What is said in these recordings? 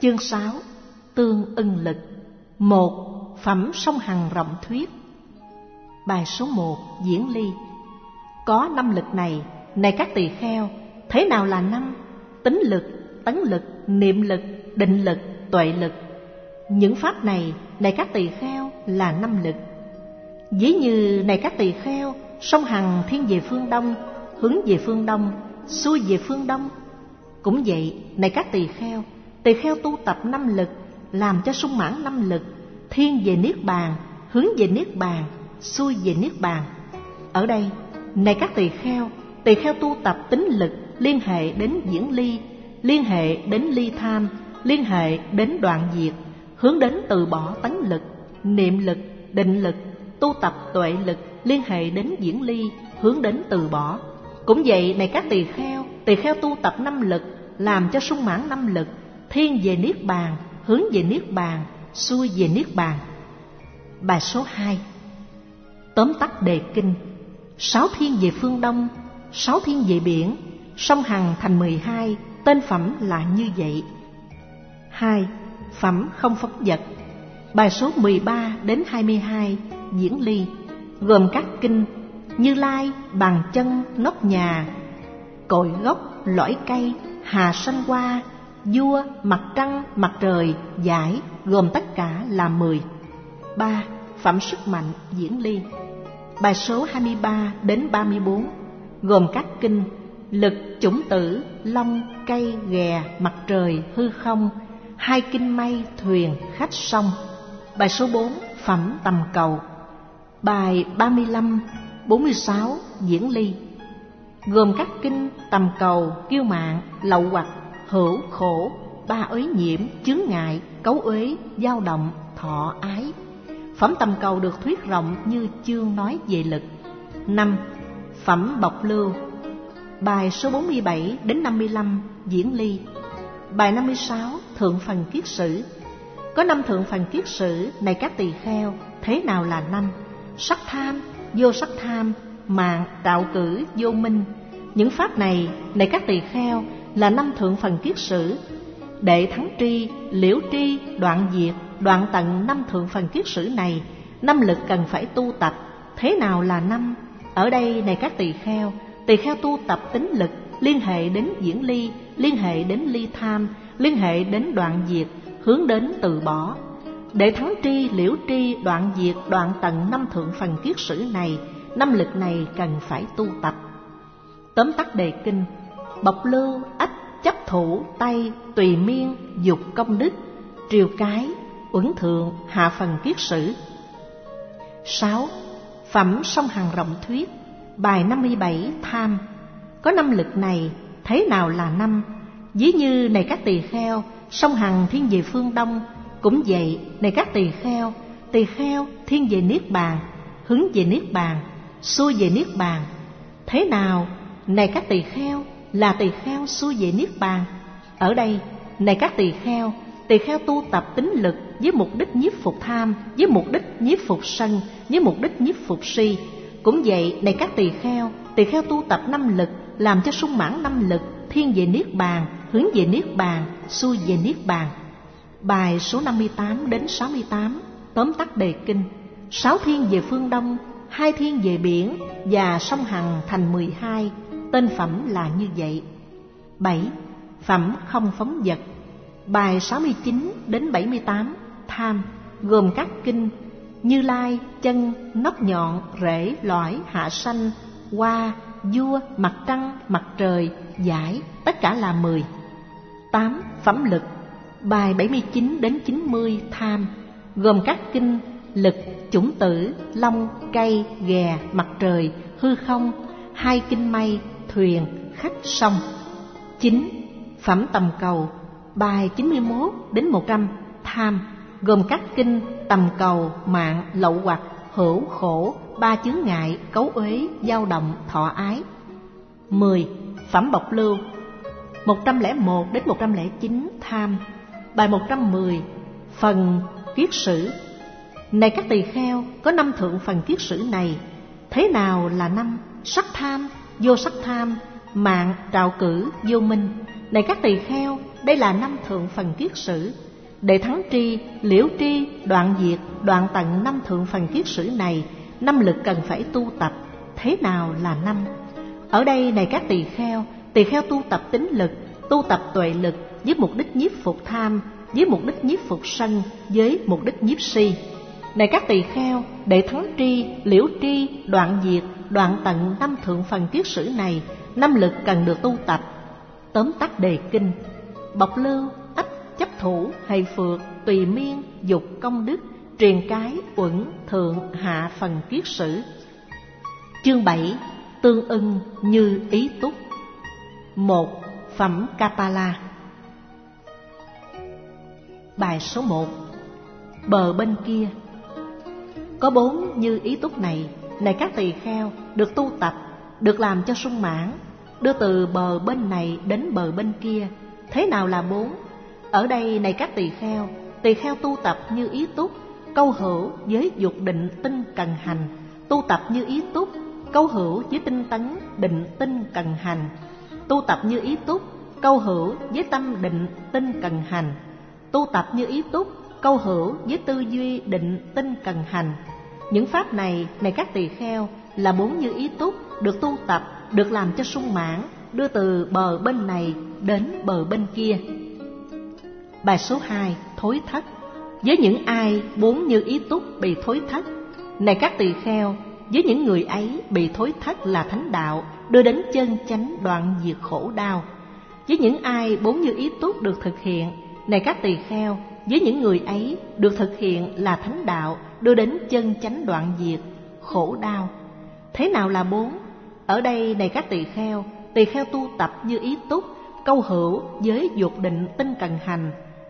Chương 6. Tương ưng lực. 1. Phẩm song hằng rộng thuyết. Bài số 1. Diễn ly. Có 5 lực này, này các tỳ kheo, thế nào là 5? Tính lực, tấn lực, niệm lực, định lực, tuệ lực. Những pháp này, này các tỳ kheo, là 5 lực. Ví như này các tỳ kheo, song hằng thiên về phương đông, hướng về phương đông, xuôi về phương đông. Cũng vậy, này các tỳ kheo tu tập 5 lực, làm cho sung mãn 5 lực, thiên về niết bàn, hướng về niết bàn, xuôi về niết bàn. Ở đây, này các tỳ kheo tu tập tính lực, liên hệ đến diễn ly, liên hệ đến ly tham, liên hệ đến đoạn diệt, hướng đến từ bỏ tấn lực, niệm lực, định lực, tu tập tuệ lực, liên hệ đến diễn ly, hướng đến từ bỏ. Cũng vậy, này các tỳ kheo tu tập 5 lực, làm cho sung mãn 5 lực, thiên về niết bàn, hướng về niết bàn, xuôi về niết bàn. Bài số 2. Tóm tắt đề kinh. 6 thiên về phương đông, 6 thiên về biển, song hằng thành 12, tên phẩm là như vậy. 2. Phẩm không phóng dật. Bài số 13 đến 22 diễn ly, gồm các kinh Như Lai, Bàn Chân, Nóc Nhà, Cội Gốc, Lõi Cây, Hà Sanh Hoa, Vua, Mặt Trăng, Mặt Trời, Giải, gồm tất cả là 10. 3. Phẩm sức mạnh diễn ly. Bài số 23 đến 34 gồm các kinh Lực, Chủng Tử, Long, Cây, Ghè, Mặt Trời, Hư Không, 2 kinh Mây, Thuyền, Khách, Sông. Bài số 4. Phẩm tầm cầu. Bài 35, 46 diễn ly, gồm các kinh tầm cầu, kiêu mạn, lậu hoặc, hữu, khổ, 3 uế nhiễm, chướng ngại, cấu uế, dao động, thọ, ái. Phẩm tầm cầu được thuyết rộng như chương nói về lực. 5. Phẩm bộc lưu. Bài số 47 đến 55 diễn ly. Bài 56 thượng phần kiết sử. Có 5 thượng phần kiết sử, này các tỳ kheo, thế nào là 5? Sắc tham, vô sắc tham, mạng, trạo cử, vô minh. Những pháp này, này các tỳ kheo, là 5 thượng phần kiết sử. Để thắng tri, liễu tri, đoạn diệt, đoạn tận 5 thượng phần kiết sử này, 5 lực cần phải tu tập. Thế nào là 5? Ở đây, này các tỳ kheo tu tập tính lực, liên hệ đến diễn ly, liên hệ đến ly tham, liên hệ đến đoạn diệt, hướng đến từ bỏ. Để thắng tri, liễu tri, đoạn diệt, đoạn tận 5 thượng phần kiết sử này, 5 lực này cần phải tu tập. Tóm tắt đề kinh. Bộc lưu, ách, chấp thủ, tay, tùy miên, dục công đức, triều cái, uẩn thượng, hạ phần kiết sử. 6. Phẩm song hằng rộng thuyết. Bài 57 tham. Có 5 lực này, thế nào là 5? Ví như, này các tỳ kheo, song hằng thiên về phương đông. Cũng vậy, này các tỳ kheo thiên về niết bàn, hướng về niết bàn, xuôi về niết bàn. Thế nào, này các tỳ kheo, là tỳ kheo xuôi về niết bàn? Ở đây, này các tỳ kheo tu tập tính lực với mục đích nhiếp phục tham, với mục đích nhiếp phục sân, với mục đích nhiếp phục si. Cũng vậy, này các tỳ kheo tu tập 5 lực, làm cho sung mãn 5 lực, thiên về niết bàn, hướng về niết bàn, xuôi về niết bàn. Bài số 58 đến 68 tóm tắt đề kinh. 6 thiên về phương đông, 2 thiên về biển, và song hằng thành 12, tên phẩm là như vậy. 7. Phẩm không phóng dật. Bài 69 đến 78 tham, gồm các kinh Như Lai, Chân, Nóc Nhọn, Rễ, Lõi, Hạ Sanh, Hoa, Vua, Mặt Trăng, Mặt Trời, Giải, tất cả là 10. 8. Phẩm lực. Bài 79 đến 90 tham, gồm các kinh Lực, Chủng Tử, Long, Cây, Ghè, Mặt Trời, Hư Không, 2 kinh Mây, Thuyền, Khách, Sông. 9. Phẩm tầm cầu. Bài 91 đến 100 tham, gồm các kinh tầm cầu, mạng, lậu hoặc, hữu, khổ, 3 chướng ngại, cấu uế, dao động, thọ ái. 10. Phẩm bộc lưu. 101 đến 109 tham. Bài 110 phần kiết sử. Này các tỳ kheo, có 5 thượng phần kiết sử này, thế nào là 5? Sắc tham, vô sắc tham, mạng, trạo cử, vô minh. Này các tỳ kheo, đây là 5 thượng phần kiết sử. Để thắng tri, liễu tri, đoạn diệt, đoạn tận 5 thượng phần kiết sử này, 5 lực cần phải tu tập. Thế nào là 5? Ở đây này các tỳ kheo tu tập tín lực, tu tập tuệ lực với mục đích nhiếp phục tham, với mục đích nhiếp phục sân, với mục đích nhiếp si. Này các tỳ kheo, để thắng tri, liễu tri, đoạn diệt, đoạn tận 5 thượng phần kiết sử này, 5 lực cần được tu tập. Tóm tắt đề kinh: bộc lưu, ách, chấp thủ, hệ phược, tùy miên, dục, công đức, truyền cái, uẩn, thượng, hạ phần kiết sử. Chương 7. Tương ưng như ý túc. 1. Phẩm Kapala. Bài số 1. Bờ bên kia. Có 4 như ý túc này, này các tỳ kheo, được tu tập, được làm cho sung mãn, đưa từ bờ bên này đến bờ bên kia. Thế nào là 4? Ở đây này các tỳ kheo tu tập như ý túc, câu hữu với dục định tinh cần hành, tu tập như ý túc, câu hữu với tinh tấn định tinh cần hành, tu tập như ý túc, câu hữu với tâm định tinh cần hành, tu tập như ý túc, câu hữu với tư duy định tinh cần hành. Những pháp này, này các tỳ kheo, là 4 như ý túc, được tu tập, được làm cho sung mãn, đưa từ bờ bên này đến bờ bên kia. Bài số 2. Thối thất. Với những ai 4 như ý túc bị thối thất, này các tỳ kheo, với những người ấy bị thối thất là thánh đạo, đưa đến chân chánh đoạn diệt khổ đau. Với những ai 4 như ý túc được thực hiện, này các tỳ kheo, với những người ấy được thực hiện là thánh đạo, đưa đến chân chánh đoạn diệt khổ đau. Thế nào là 4? Ở đây này các tỳ kheo tu tập như ý túc, câu hữu với dục định tinh cần hành,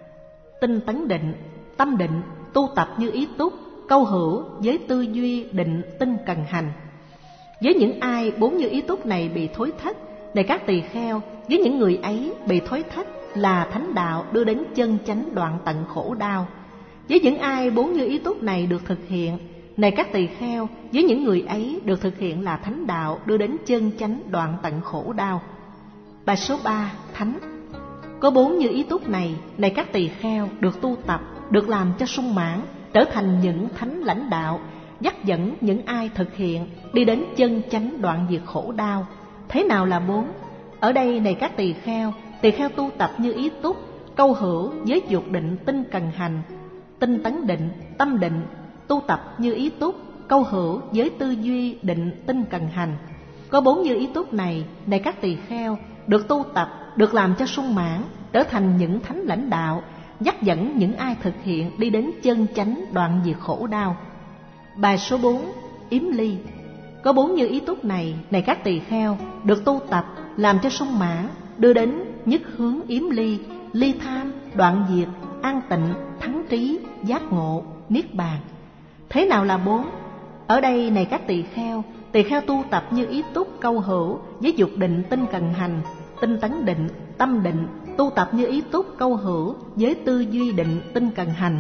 tinh tấn định, tâm định, tu tập như ý túc, câu hữu với tư duy định tinh cần hành. Với những ai 4 như ý túc này bị thối thất, này các tỳ kheo, với những người ấy bị thối thất là thánh đạo, đưa đến chân chánh đoạn tận khổ đau. Với những ai 4 như ý túc này được thực hiện, này các tỳ kheo, với những người ấy được thực hiện là thánh đạo, đưa đến chân chánh đoạn tận khổ đau. Bài số 3. Thánh. Có 4 như ý túc này, này các tỳ kheo, được tu tập, được làm cho sung mãn, trở thành những thánh lãnh đạo, dắt dẫn những ai thực hiện đi đến chân chánh đoạn diệt khổ đau. Thế nào là 4? Ở đây này các tỳ kheo tu tập như ý túc, câu hữu với dục định tinh cần hành, tinh tấn định, tâm định, tu tập như ý túc, câu hữu với tư duy định tinh cần hành. Có 4 như ý túc này, này các tỳ kheo, được tu tập, được làm cho sung mãn, trở thành những thánh lãnh đạo, dắt dẫn những ai thực hiện đi đến chân chánh đoạn diệt khổ đau. Bài số 4. Yếm ly. Có 4 như ý túc này, này các tỳ kheo, được tu tập, làm cho sung mãn, đưa đến nhất hướng yếm ly, ly tham, đoạn diệt, an tịnh, thắng trí, giác ngộ, niết bàn. Thế nào là 4? Ở đây này các tỳ kheo tu tập như ý túc, câu hữu với dục định tinh cần hành, tinh tấn định, tâm định, tu tập như ý túc, câu hữu với tư duy định tinh cần hành.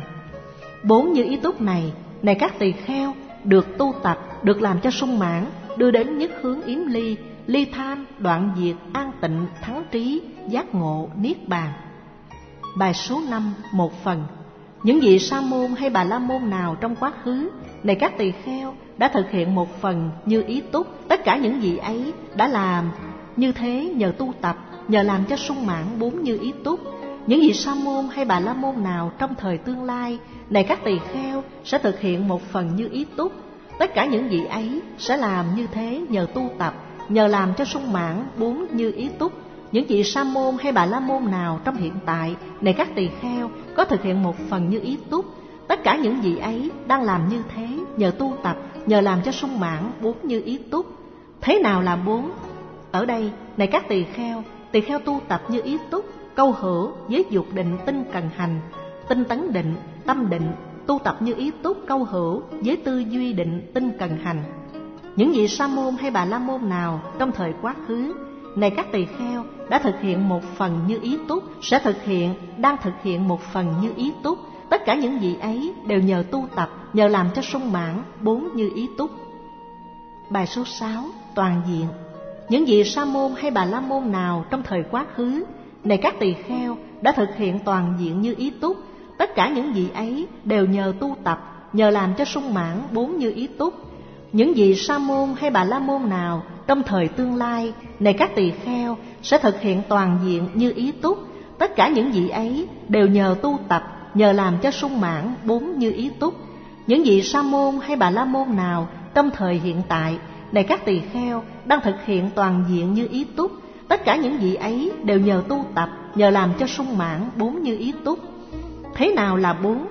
4 như ý túc này, này các tỳ kheo, được tu tập, được làm cho sung mãn, đưa đến nhất hướng yếm ly, ly tham, đoạn diệt, an tịnh, thắng trí, giác ngộ, niết bàn. Bài số 5. Một phần. Những vị sa môn hay bà la môn nào trong quá khứ, này các tỳ kheo, đã thực hiện một phần như ý túc, tất cả những vị ấy đã làm như thế nhờ tu tập, nhờ làm cho sung mãn 4 như ý túc. Những vị sa môn hay bà la môn nào trong thời tương lai, này các tỳ kheo, sẽ thực hiện một phần như ý túc, tất cả những vị ấy sẽ làm như thế nhờ tu tập, nhờ làm cho sung mãn 4 như ý túc. Những vị sa môn hay bà la môn nào trong hiện tại, này các tỳ kheo, có thực hiện một phần như ý túc, tất cả những vị ấy đang làm như thế nhờ tu tập, nhờ làm cho sung mãn 4 như ý túc. Thế nào là 4? Ở đây này các tỳ kheo tu tập như ý túc, câu hữu với dục định tinh cần hành, tinh tấn định, tâm định, tu tập như ý túc, câu hữu với tư duy định tinh cần hành. Những vị sa môn hay bà la môn nào trong thời quá khứ, này các tỳ kheo, đã thực hiện một phần như ý túc, sẽ đang thực hiện một phần như ý túc, tất cả những vị ấy đều nhờ tu tập, nhờ làm cho sung mãn 4 như ý túc. Bài số 6. Toàn diện. Những vị sa môn hay bà la môn nào trong thời quá khứ, Này các tỳ kheo đã thực hiện toàn diện như ý túc, tất cả những gì ấy đều nhờ tu tập, nhờ làm cho sung mãn 4 như ý túc. Những vị sa môn hay bà la môn nào trong thời tương lai, này các tỳ kheo, sẽ thực hiện toàn diện như ý túc, tất cả những vị ấy đều nhờ tu tập, nhờ làm cho sung mãn 4 như ý túc. Những vị sa môn hay bà la môn nào trong thời hiện tại, này các tỳ kheo, đang thực hiện toàn diện như ý túc, tất cả những vị ấy đều nhờ tu tập, nhờ làm cho sung mãn 4 như ý túc. Thế nào là 4?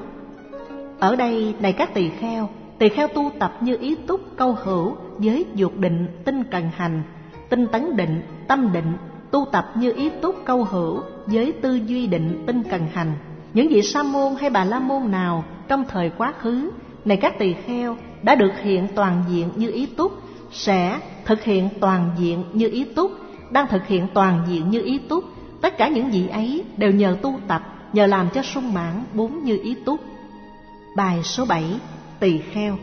Ở đây, này các tỳ kheo tu tập như ý túc câu hữu với dục định, tinh cần hành, tinh tấn định, tâm định, tu tập như ý túc câu hữu với tư duy định, tinh cần hành. Những vị sa môn hay bà la môn nào trong thời quá khứ, này các tỳ kheo, đã được hiện toàn diện như ý túc, sẽ thực hiện toàn diện như ý túc, đang thực hiện toàn diện như ý túc, tất cả những vị ấy đều nhờ tu tập, nhờ làm cho sung mãn 4 như ý túc. Bài số 7. Tỳ kheo.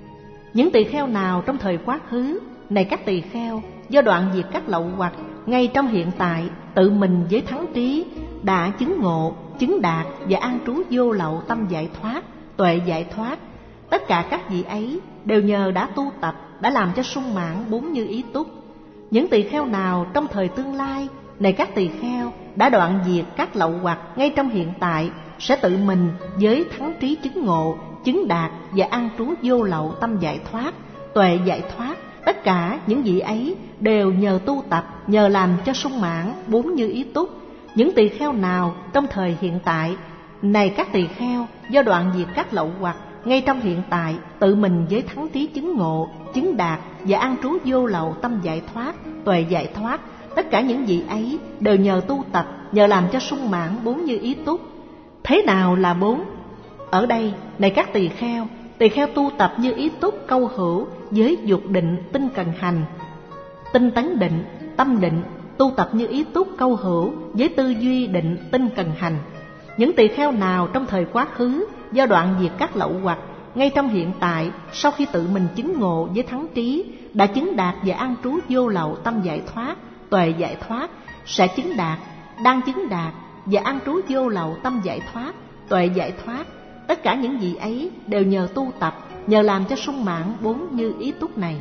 Những tỳ kheo nào trong thời quá khứ, này các tỳ kheo, do đoạn diệt các lậu hoặc ngay trong hiện tại, tự mình với thắng trí đã chứng ngộ, chứng đạt và an trú vô lậu tâm giải thoát, tuệ giải thoát, tất cả các vị ấy đều nhờ đã tu tập, đã làm cho sung mãn 4 như ý túc. Những tỳ kheo nào trong thời tương lai, này các tỳ kheo, đã đoạn diệt các lậu hoặc ngay trong hiện tại, sẽ tự mình với thắng trí chứng ngộ, chứng đạt và an trú vô lậu tâm giải thoát, tuệ giải thoát, tất cả những vị ấy đều nhờ tu tập, nhờ làm cho sung mãn 4 như ý túc. Những tỳ kheo nào trong thời hiện tại, này các tỳ kheo, do đoạn diệt các lậu hoặc ngay trong hiện tại, tự mình với thắng trí chứng ngộ, chứng đạt và an trú vô lậu tâm giải thoát, tuệ giải thoát, tất cả những vị ấy đều nhờ tu tập, nhờ làm cho sung mãn 4 như ý túc. Thế nào là 4? Ở đây, này các tỳ kheo tu tập như ý túc câu hữu với dục định, tinh cần hành, tinh tấn định, tâm định, tu tập như ý túc câu hữu với tư duy định, tinh cần hành. Những tỳ kheo nào trong thời quá khứ, do đoạn diệt các lậu hoặc ngay trong hiện tại, sau khi tự mình chứng ngộ với thắng trí, đã chứng đạt và an trú vô lậu tâm giải thoát, tuệ giải thoát, sẽ chứng đạt, đang chứng đạt và an trú vô lậu tâm giải thoát, tuệ giải thoát, tất cả những vị ấy đều nhờ tu tập, nhờ làm cho sung mãn 4 như ý túc này.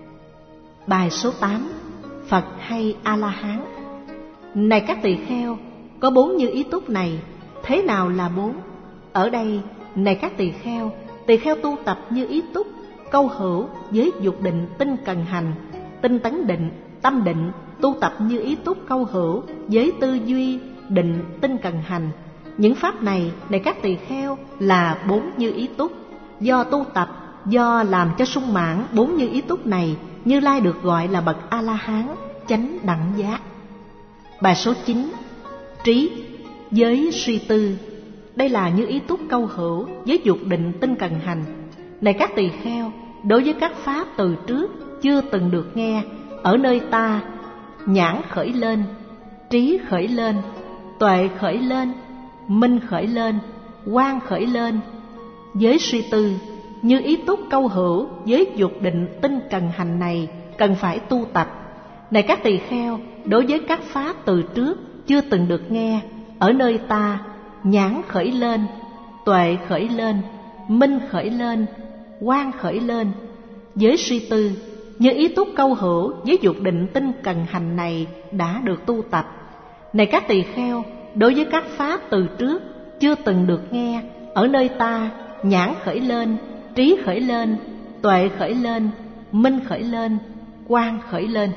Bài số 8. Phật hay A-la-hán. Này các tỳ kheo, có 4 như ý túc này. Thế nào là 4? Ở đây, này các tỳ kheo tu tập như ý túc câu hữu với dục định, tinh cần hành, tinh tấn định, tâm định, tu tập như ý túc câu hữu với tư duy định, tinh cần hành. Những pháp này, này các tỳ kheo, là 4 như ý túc. Do tu tập, do làm cho sung mãn 4 như ý túc này, Như Lai được gọi là bậc A-la-hán, chánh đẳng giác. Bài số 9. Trí với suy tư. Đây là như ý túc câu hữu với dục định, tinh cần hành. Này các tỳ kheo, đối với các pháp từ trước chưa từng được nghe, ở nơi ta, nhãn khởi lên, trí khởi lên, tuệ khởi lên, minh khởi lên, quang khởi lên. Với suy tư, như ý túc câu hữu với dục định, tinh cần hành này cần phải tu tập. Này các tỳ kheo, đối với các pháp từ trước chưa từng được nghe, ở nơi ta, nhãn khởi lên, tuệ khởi lên, minh khởi lên, quang khởi lên. Với suy tư, như ý túc câu hữu với dục định, tinh cần hành này đã được tu tập. Này các tỳ kheo, đối với các pháp từ trước chưa từng được nghe, ở nơi ta, nhãn khởi lên, trí khởi lên, tuệ khởi lên, minh khởi lên, quang khởi lên.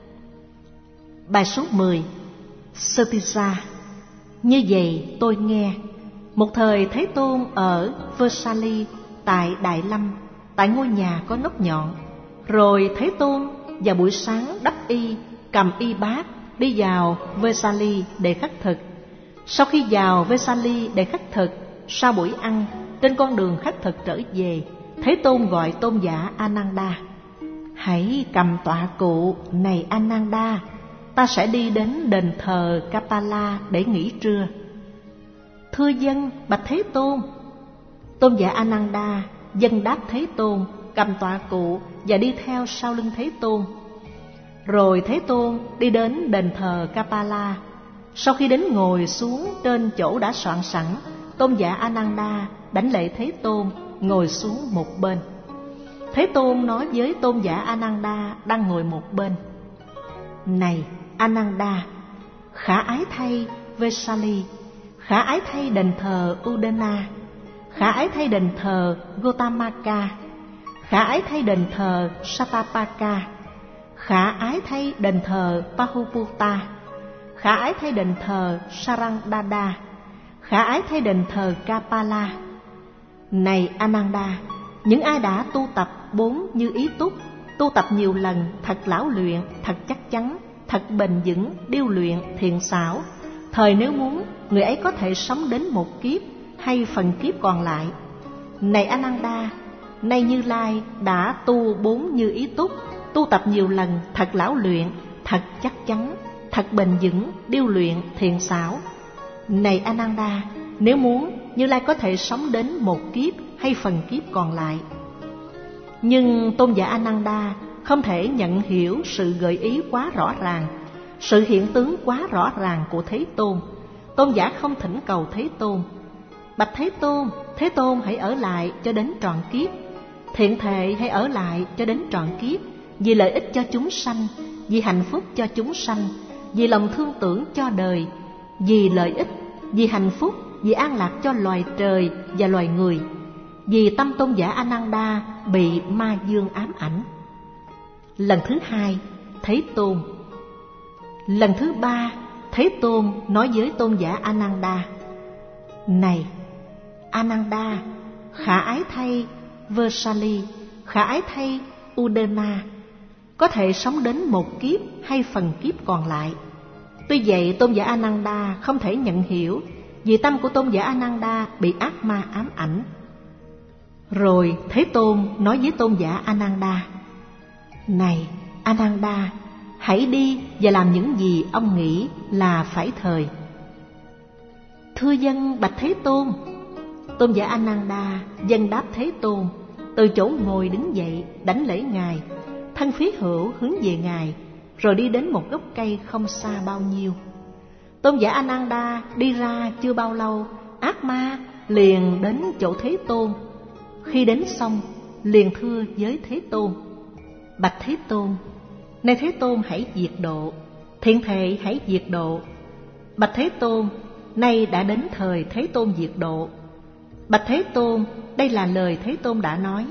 Bài số 10. Satisa. Như vậy tôi nghe, một thời Thế Tôn ở Vesali tại Đại Lâm, tại ngôi nhà có nóc nhọn. Rồi Thế Tôn vào buổi sáng đắp y, cầm y bát đi vào Vesali để khất thực. Sau khi vào Vesali để khất thực, sau buổi ăn, trên con đường khất thực trở về, Thế Tôn gọi tôn giả Ananda. Hãy cầm tọa cụ này Ananda, ta sẽ đi đến đền thờ Kapala để nghỉ trưa. Thưa dân, bạch Thế Tôn. Tôn giả Ananda dân đáp Thế Tôn, cầm tọa cụ và đi theo sau lưng Thế Tôn. Rồi Thế Tôn đi đến đền thờ Kapala. Sau khi đến ngồi xuống trên chỗ đã soạn sẵn, tôn giả Ananda đảnh lễ Thế Tôn, ngồi xuống một bên. Thế Tôn nói với tôn giả Ananda đang ngồi một bên: Này Ananda, khả ái thay Vesali, khả ái thay đền thờ Udana, khả ái thay đền thờ Gotamaka, khả ái thay đền thờ Satapaka, khả ái thay đền thờ Pahuputta, khả ái thay đền thờ Sarangdada, khả ái thay đền thờ Kapala. Này Ananda, những ai đã tu tập 4 như ý túc, tu tập nhiều lần, thật lão luyện, thật chắc chắn, thật bền vững, điêu luyện, thiện xảo, thời nếu muốn, người ấy có thể sống đến một kiếp hay phần kiếp còn lại. Này Ananda, nay Như Lai đã tu 4 như ý túc, tu tập nhiều lần, thật lão luyện, thật chắc chắn, thật bền vững, điêu luyện, thiện xảo. Này Ananda, nếu muốn, Như Lai có thể sống đến một kiếp hay phần kiếp còn lại. Nhưng tôn giả Ananda không thể nhận hiểu sự gợi ý quá rõ ràng, sự hiện tướng quá rõ ràng của Thế Tôn. Tôn giả không thỉnh cầu Thế Tôn: Bạch Thế Tôn hãy ở lại cho đến trọn kiếp, thiện thệ hãy ở lại cho đến trọn kiếp, vì lợi ích cho chúng sanh, vì hạnh phúc cho chúng sanh, vì lòng thương tưởng cho đời, vì lợi ích, vì hạnh phúc, vì an lạc cho loài trời và loài người. Vì tâm tôn giả Ananda bị ma dương ám ảnh. Lần thứ 2, Thế Tôn. Lần thứ 3, Thế Tôn nói với tôn giả Ananda: Này Ananda, khả ái thay Vesali, khả ái thay Udana, có thể sống đến một kiếp hay phần kiếp còn lại. Tuy vậy tôn giả Ananda không thể nhận hiểu, vì tâm của tôn giả Ananda bị ác ma ám ảnh. Rồi Thế Tôn nói với tôn giả Ananda: Này Ananda, hãy đi và làm những gì ông nghĩ là phải thời. Thưa dân bạch Thế Tôn. Tôn giả Ananda dâng đáp Thế Tôn, từ chỗ ngồi đứng dậy, đảnh lễ Ngài, thân phía hữu hướng về Ngài, rồi đi đến một gốc cây không xa bao nhiêu. Tôn giả Ananda đi ra chưa bao lâu, ác ma liền đến chỗ Thế Tôn. Khi đến xong, liền thưa với Thế Tôn: Bạch Thế Tôn, nay Thế Tôn hãy diệt độ, thiện thệ hãy diệt độ. Bạch Thế Tôn, nay đã đến thời Thế Tôn diệt độ. Bạch Thế Tôn, đây là lời Thế Tôn đã nói: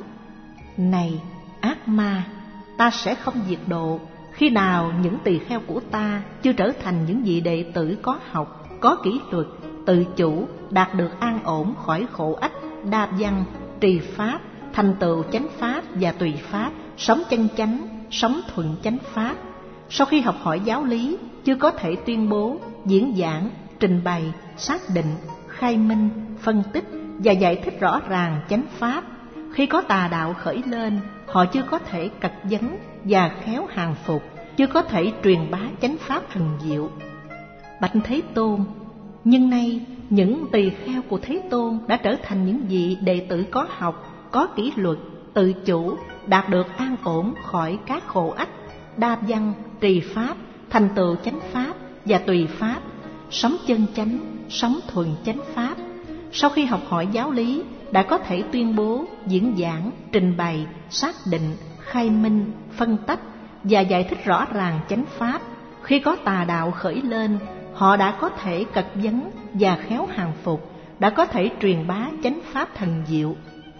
Này ác ma, ta sẽ không diệt độ khi nào những tỳ kheo của ta chưa trở thành những vị đệ tử có học, có kỷ luật, tự chủ, đạt được an ổn khỏi khổ ách, đa văn, trì pháp, thành tựu chánh pháp và tùy pháp, sống chân chánh, sống thuận chánh pháp. Sau khi học hỏi giáo lý, chưa có thể tuyên bố, diễn giảng, trình bày, xác định, khai minh, phân tích và giải thích rõ ràng chánh pháp. Khi có tà đạo khởi lên, họ chưa có thể cật vấn và khéo hàng phục, chưa có thể truyền bá chánh pháp thần diệu. Bạch Thế Tôn, nhưng nay những tỳ kheo của Thế Tôn đã trở thành những vị đệ tử có học, có kỷ luật, tự chủ, đạt được an ổn khỏi các khổ ách, đa văn, trì pháp, thành tựu chánh pháp và tùy pháp, sống chân chánh, sống thuần chánh pháp. Sau khi học hỏi giáo lý, đã có thể tuyên bố, diễn giảng, trình bày, xác định, khai minh, phân tách và giải thích rõ ràng chánh pháp. Khi có tà đạo khởi lên, họ đã có thể cật vấn và khéo hàng phục, đã có thể truyền bá chánh pháp thần diệu.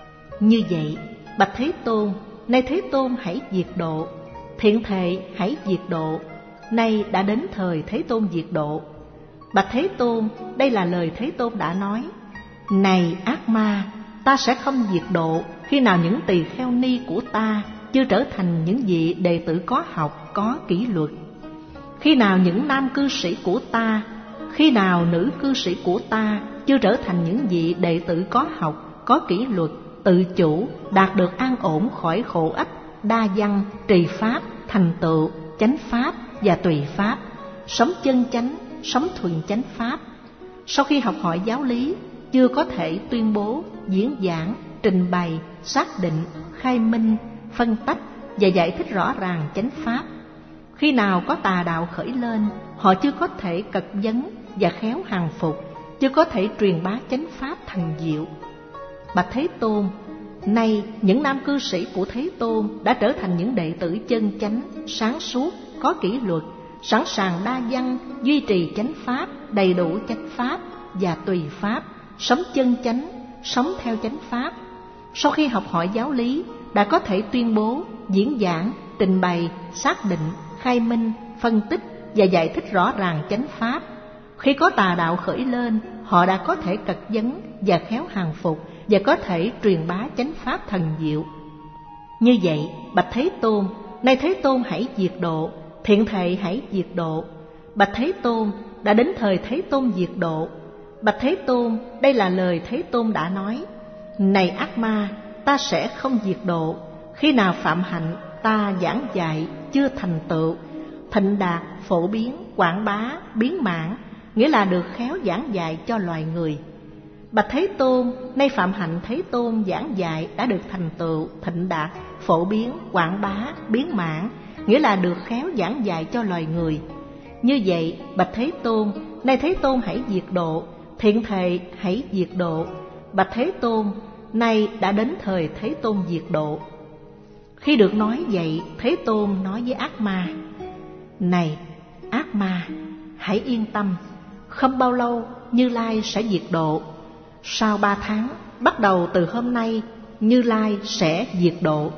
Như vậy, bạch Thế Tôn, nay Thế Tôn hãy diệt độ, thiện thệ hãy diệt độ, nay đã đến thời Thế Tôn diệt độ. Bạch Thế Tôn, đây là lời Thế Tôn đã nói: Này ác ma, ta sẽ không diệt độ khi nào những tỳ kheo ni của ta chưa trở thành những vị đệ tử có học, có kỷ luật. Khi nào những nam cư sĩ của ta, khi nào nữ cư sĩ của ta chưa trở thành những vị đệ tử có học, có kỷ luật, tự chủ, đạt được an ổn khỏi khổ ách, đa văn, trì pháp, thành tựu, chánh pháp và tùy pháp, sống chân chánh, sống thuần chánh pháp. Sau khi học hỏi giáo lý, chưa có thể tuyên bố, diễn giảng, trình bày, xác định, khai minh, phân tách và giải thích rõ ràng chánh pháp. Khi nào có tà đạo khởi lên, họ chưa có thể cật vấn và khéo hàng phục, chưa có thể truyền bá chánh pháp thần diệu. Bạch Thế Tôn, nay những nam cư sĩ của Thế Tôn đã trở thành những đệ tử chân chánh, sáng suốt, có kỷ luật, sẵn sàng đa văn, duy trì chánh pháp, đầy đủ chánh pháp và tùy pháp, sống chân chánh, sống theo chánh pháp. Sau khi học hỏi giáo lý, đã có thể tuyên bố, diễn giảng, trình bày, xác định, khai minh, phân tích và giải thích rõ ràng chánh pháp. Khi có tà đạo khởi lên, họ đã có thể cật vấn và khéo hàng phục, và có thể truyền bá chánh pháp thần diệu. Như vậy, bạch Thế Tôn, nay Thế Tôn hãy diệt độ, thiện thệ hãy diệt độ. Bạch Thế Tôn, đã đến thời Thế Tôn diệt độ. Bạch Thế Tôn, đây là lời Thế Tôn đã nói: này ác ma, ta sẽ không diệt độ. Khi nào phạm hạnh ta giảng dạy chưa thành tựu, thịnh đạt, phổ biến, quảng bá, biến mãn, nghĩa là được khéo giảng dạy cho loài người. Bạch Thế Tôn, nay phạm hạnh Thế Tôn giảng dạy đã được thành tựu, thịnh đạt, phổ biến, quảng bá, biến mãn, nghĩa là được khéo giảng dạy cho loài người. Như vậy, bạch Thế Tôn, nay Thế Tôn hãy diệt độ, thiện thệ hãy diệt độ. Bạch Thế Tôn, nay đã đến thời Thế Tôn diệt độ. Khi được nói vậy, Thế Tôn nói với ác ma: này ác ma, hãy yên tâm, không bao lâu Như Lai sẽ diệt độ. Sau 3 tháng, bắt đầu từ hôm nay, Như Lai sẽ diệt độ.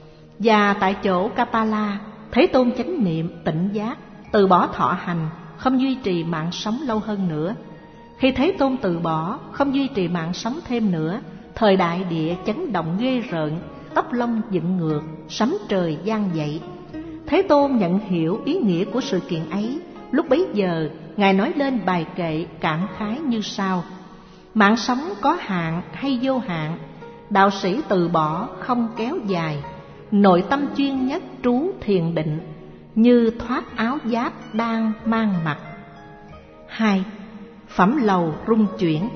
Và tại chỗ Kapala, Thế Tôn chánh niệm tỉnh giác, từ bỏ thọ hành, không duy trì mạng sống lâu hơn nữa. Khi Thế Tôn từ bỏ, không duy trì mạng sống thêm nữa, thời đại địa chấn động ghê rợn, tóc lông dựng ngược, sấm trời vang dậy. Thế Tôn nhận hiểu ý nghĩa của sự kiện ấy. Lúc bấy giờ, Ngài nói lên bài kệ cảm khái như sau: mạng sống có hạn hay vô hạn, đạo sĩ từ bỏ không kéo dài, nội tâm chuyên nhất trú thiền định, như thoát áo giáp đang mang mặc. 2. Phẩm lầu rung chuyển.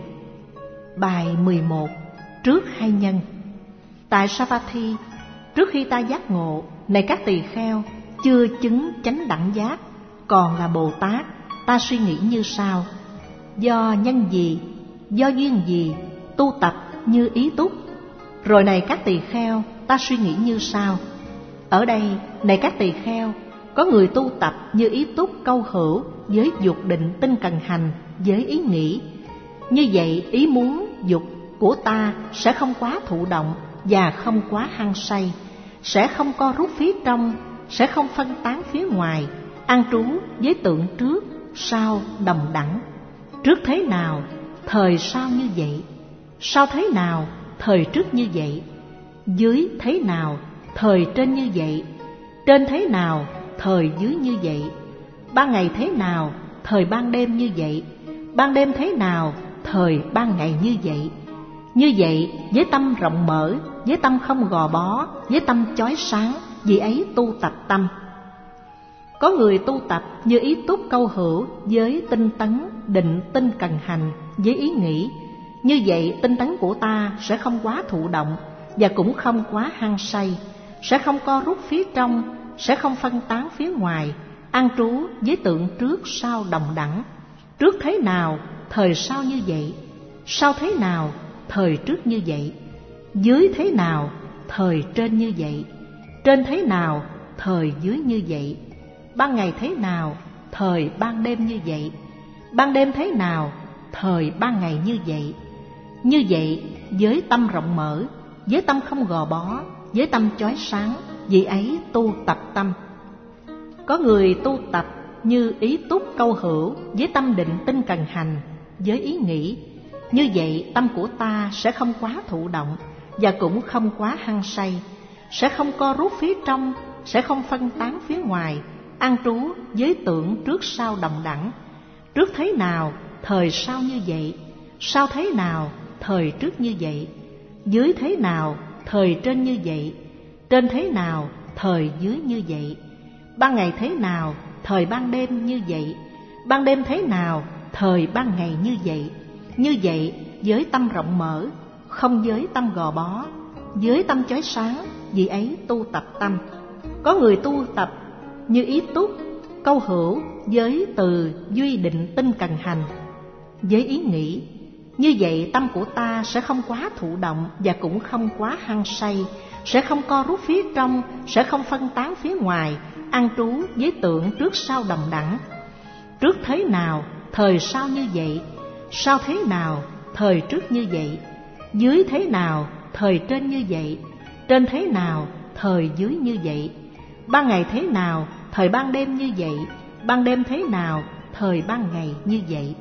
Bài 11. Trước hai nhân. Tại Savatthi, trước khi ta giác ngộ, này các tỳ kheo, chưa chứng chánh đẳng giác, còn là Bồ Tát, ta suy nghĩ như sau: do nhân gì, do duyên gì, tu tập như ý túc. Rồi này các tỳ kheo, ta suy nghĩ như sau. Ở đây, này các tỳ kheo, có người tu tập như ý túc câu hữu, với dục định tinh cần hành, với ý nghĩ. Như vậy, ý muốn, dục của ta sẽ không quá thụ động và không quá hăng say, sẽ không co rút phía trong, sẽ không phân tán phía ngoài, an trú với tượng trước, sau đồng đẳng. Trước thế nào, thời sau như vậy. Sau thế nào, thời trước như vậy. Dưới thế nào, thời trên như vậy. Trên thế nào, thời dưới như vậy. Ban ngày thế nào, thời ban đêm như vậy. Ban đêm thế nào, thời ban ngày như vậy. Như vậy, với tâm rộng mở, với tâm không gò bó, với tâm chói sáng, vì ấy tu tập tâm. Có người tu tập như ý túc câu hữu, với tinh tấn, định tinh cần hành, với ý nghĩ. Như vậy, tinh tấn của ta sẽ không quá thụ động và cũng không quá hăng say, sẽ không co rút phía trong, sẽ không phân tán phía ngoài, an trú với tượng trước sau đồng đẳng. Trước thế nào, thời sau như vậy. Sau thế nào, thời trước như vậy. Dưới thế nào, thời trên như vậy. Trên thế nào, thời dưới như vậy. Ban ngày thế nào, thời ban đêm như vậy. Ban đêm thế nào, thời ban ngày như vậy. Như vậy, với tâm rộng mở, với tâm không gò bó, với tâm chói sáng, vì ấy tu tập tâm. Có người tu tập như ý túc câu hữu, với tâm định tinh cần hành, với ý nghĩ. Như vậy, tâm của ta sẽ không quá thụ động và cũng không quá hăng say, sẽ không co rút phía trong, sẽ không phân tán phía ngoài, an trú với tượng trước sau đồng đẳng. Trước thế nào, thời sau như vậy. Sau thế nào, thời trước như vậy. Dưới thế nào, thời trên như vậy. Trên thế nào, thời dưới như vậy. Ban ngày thế nào, thời ban đêm như vậy. Ban đêm thế nào, thời ban ngày như vậy. Như vậy, với tâm rộng mở, không với tâm gò bó, với tâm chói sáng, vì ấy tu tập tâm. Có người tu tập như ý túc, câu hữu với từ duy định tinh cần hành. Với ý nghĩ như vậy, tâm của ta sẽ không quá thụ động và cũng không quá hăng say, sẽ không co rút phía trong, sẽ không phân tán phía ngoài, an trú với tượng trước sau đồng đẳng. Trước thế nào, thời sau như vậy; sau thế nào, thời trước như vậy; dưới thế nào, thời trên như vậy; trên thế nào, thời dưới như vậy; ban ngày thế nào, thời ban đêm như vậy; ban đêm thế nào, thời ban ngày như vậy.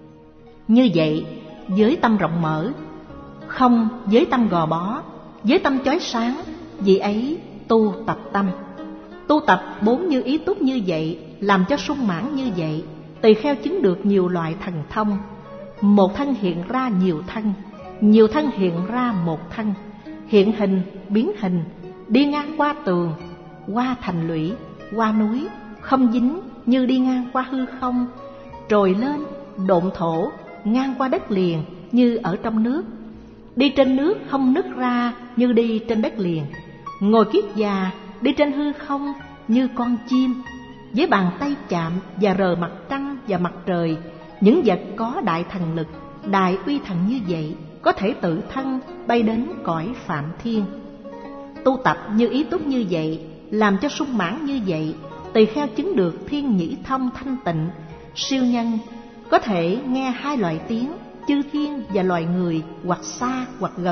Như vậy với tâm rộng mở, không với tâm gò bó, với tâm chói sáng, vì ấy tu tập tâm. Tu tập 4 như ý túc như vậy, làm cho sung mãn như vậy, tỳ kheo chứng được nhiều loại thần thông. Một thân hiện ra nhiều thân, nhiều thân hiện ra một thân, hiện hình, biến hình, đi ngang qua tường, qua thành lũy, qua núi, không dính như đi ngang qua hư không, trồi lên, độn thổ, ngang qua đất liền như ở trong nước, đi trên nước không nứt ra như đi trên đất liền, ngồi kiết già đi trên hư không như con chim, với bàn tay chạm và rờ mặt trăng và mặt trời. Những vật có đại thần lực, đại uy thần như vậy có thể tự thân bay đến cõi phạm thiên. Tu tập như ý túc như vậy, làm cho sung mãn như vậy, tỳ kheo chứng được thiên nhĩ thông thanh tịnh, siêu nhân, có thể nghe 2 loại tiếng, chư thiên và loài người, hoặc xa hoặc gần.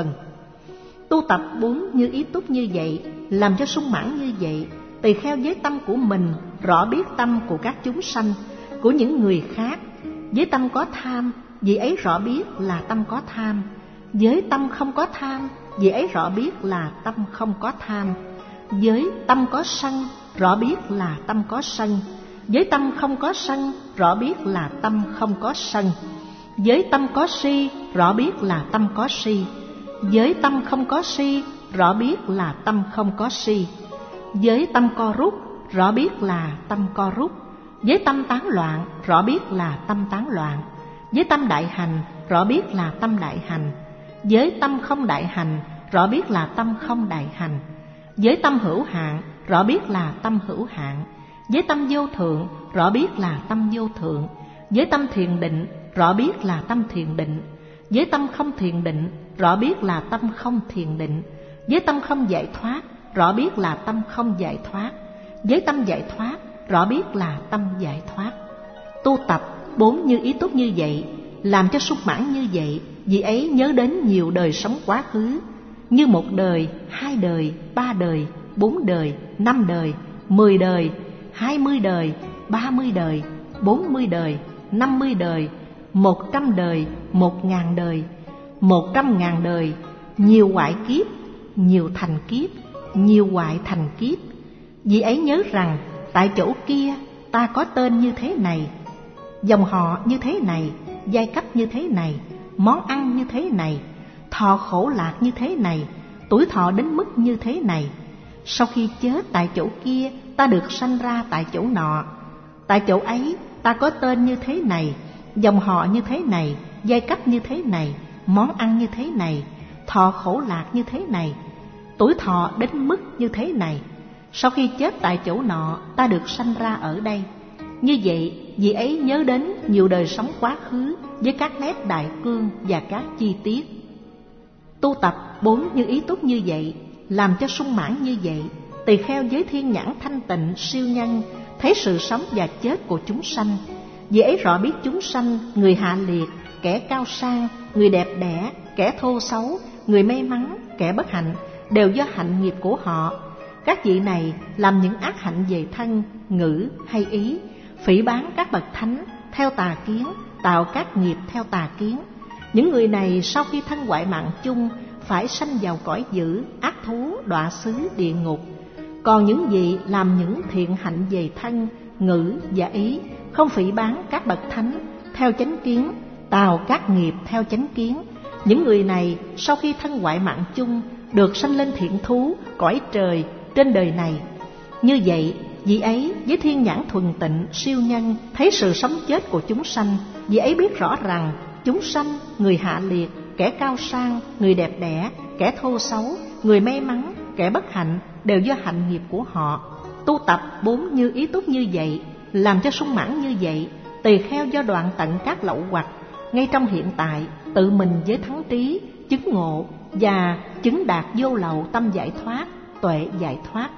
Tu tập 4 như ý túc như vậy, làm cho sung mãn như vậy, tỳ kheo với tâm của mình rõ biết tâm của các chúng sanh, của những người khác. Với tâm có tham, vì ấy rõ biết là tâm có tham. Với tâm không có tham, vì ấy rõ biết là tâm không có tham. Với tâm có sân, rõ biết là tâm có sân. Với tâm không có sân, rõ biết là tâm không có sân. Với tâm có si, rõ biết là tâm có si. Với tâm không có si, rõ biết là tâm không có si. Với tâm co rút, rõ biết là tâm co rút. Với tâm tán loạn, rõ biết là tâm tán loạn. Với tâm đại hành, rõ biết là tâm đại hành. Với tâm không đại hành, rõ biết là tâm không đại hành. Với tâm hữu hạn, rõ biết là tâm hữu hạn. Với tâm vô thượng, rõ biết là tâm vô thượng. Với tâm thiền định, rõ biết là tâm thiền định. Với tâm không thiền định, rõ biết là tâm không thiền định. Với tâm không giải thoát, rõ biết là tâm không giải thoát. Với tâm giải thoát, rõ biết là tâm giải thoát. Tu tập 4 như ý túc như vậy, làm cho sung mãn như vậy, vì ấy nhớ đến nhiều đời sống quá khứ, như 1 đời, 2 đời, 3 đời, 4 đời, 5 đời, 10 đời, 20 đời, 30 đời, 40 đời, 50 đời, 100 đời, 1000 đời, 100.000 đời, nhiều hoại kiếp, nhiều thành kiếp, nhiều hoại thành kiếp. Vì ấy nhớ rằng tại chỗ kia ta có tên như thế này, dòng họ như thế này, giai cấp như thế này, món ăn như thế này, thọ khổ lạc như thế này, tuổi thọ đến mức như thế này. Sau khi chết tại chỗ kia, ta được sanh ra tại chỗ nọ. Tại chỗ ấy ta có tên như thế này, dòng họ như thế này, giai cấp như thế này, món ăn như thế này, thọ khổ lạc như thế này, tuổi thọ đến mức như thế này. Sau khi chết tại chỗ nọ, ta được sanh ra ở đây. Như vậy, vì ấy nhớ đến nhiều đời sống quá khứ với các nét đại cương và các chi tiết. Tu tập 4 như ý túc như vậy, làm cho sung mãn như vậy, tỳ kheo với thiên nhãn thanh tịnh siêu nhân, thấy sự sống và chết của chúng sanh. Vì ấy rõ biết chúng sanh, người hạ liệt, kẻ cao sang, người đẹp đẽ, kẻ thô xấu, người may mắn, kẻ bất hạnh, đều do hạnh nghiệp của họ. Các vị này làm những ác hạnh về thân, ngữ hay ý, phỉ báng các bậc thánh theo tà kiến, tạo các nghiệp theo tà kiến. Những người này sau khi thân hoại mạng chung, phải sanh vào cõi dữ, ác thú, đọa xứ, địa ngục. Còn những vị làm những thiện hạnh về thân, ngữ và ý, không phỉ báng các bậc thánh theo chánh kiến, tạo các nghiệp theo chánh kiến. Những người này sau khi thân hoại mạng chung, được sanh lên thiện thú, cõi trời trên đời này. Như vậy, vì ấy với thiên nhãn thuần tịnh siêu nhân, thấy sự sống chết của chúng sanh. Vì ấy biết rõ rằng chúng sanh, người hạ liệt, kẻ cao sang, người đẹp đẽ, kẻ thô xấu, người may mắn, kẻ bất hạnh, đều do hạnh nghiệp của họ. tu tập 4 như ý túc như vậy, làm cho sung mãn như vậy, tỳ kheo do đoạn tận các lậu hoặc, ngay trong hiện tại tự mình với thắng trí, chứng ngộ và chứng đạt vô lậu tâm giải thoát, tuệ giải thoát.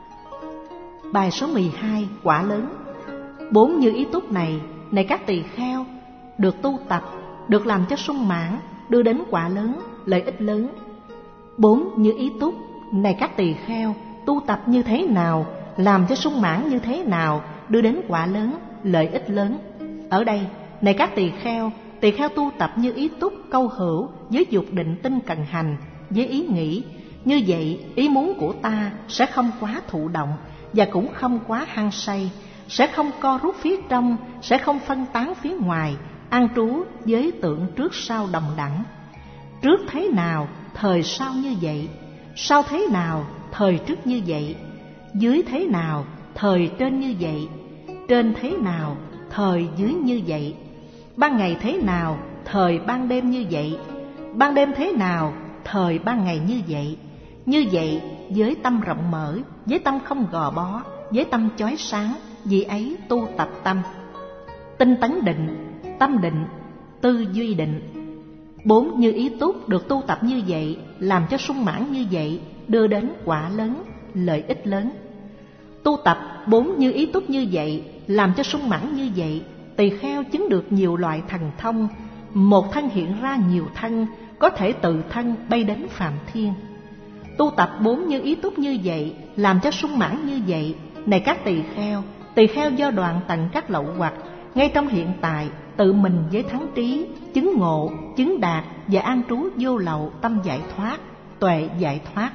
Bài số 12, quả lớn. 4 như ý túc này các tỳ kheo, được tu tập, được làm cho sung mãn, đưa đến quả lớn, lợi ích lớn. 4 như ý túc này các tỳ kheo, tu tập như thế nào, làm cho sung mãn như thế nào, đưa đến quả lớn, lợi ích lớn. Ở đây, này các tỳ kheo tu tập như ý túc câu hữu, với dục định tinh cần hành, với ý nghĩ như vậy, ý muốn của ta sẽ không quá thụ động và cũng không quá hăng say, sẽ không co rút phía trong, sẽ không phân tán phía ngoài, an trú với tượng trước sau đồng đẳng. Trước thế nào, thời sau như vậy, sau thế nào, thời trước như vậy, dưới thế nào, thời trên như vậy, trên thế nào, thời dưới như vậy, ban ngày thế nào, thời ban đêm như vậy, ban đêm thế nào, thời ban ngày như vậy với tâm rộng mở, với tâm không gò bó, với tâm chói sáng, vì ấy tu tập tâm. Tinh tấn định, tâm định, tư duy định. 4 như ý túc được tu tập như vậy, làm cho sung mãn như vậy, đưa đến quả lớn, lợi ích lớn. Tu tập 4 như ý túc như vậy, làm cho sung mãn như vậy, tỳ kheo chứng được nhiều loại thần thông, một thân hiện ra nhiều thân, có thể tự thân bay đến Phạm Thiên. Tu tập 4 như ý túc như vậy, làm cho sung mãn như vậy, này các tỳ kheo do đoạn tận các lậu hoặc, ngay trong hiện tại tự mình với thắng trí, chứng ngộ, chứng đạt và an trú vô lậu tâm giải thoát, tuệ giải thoát.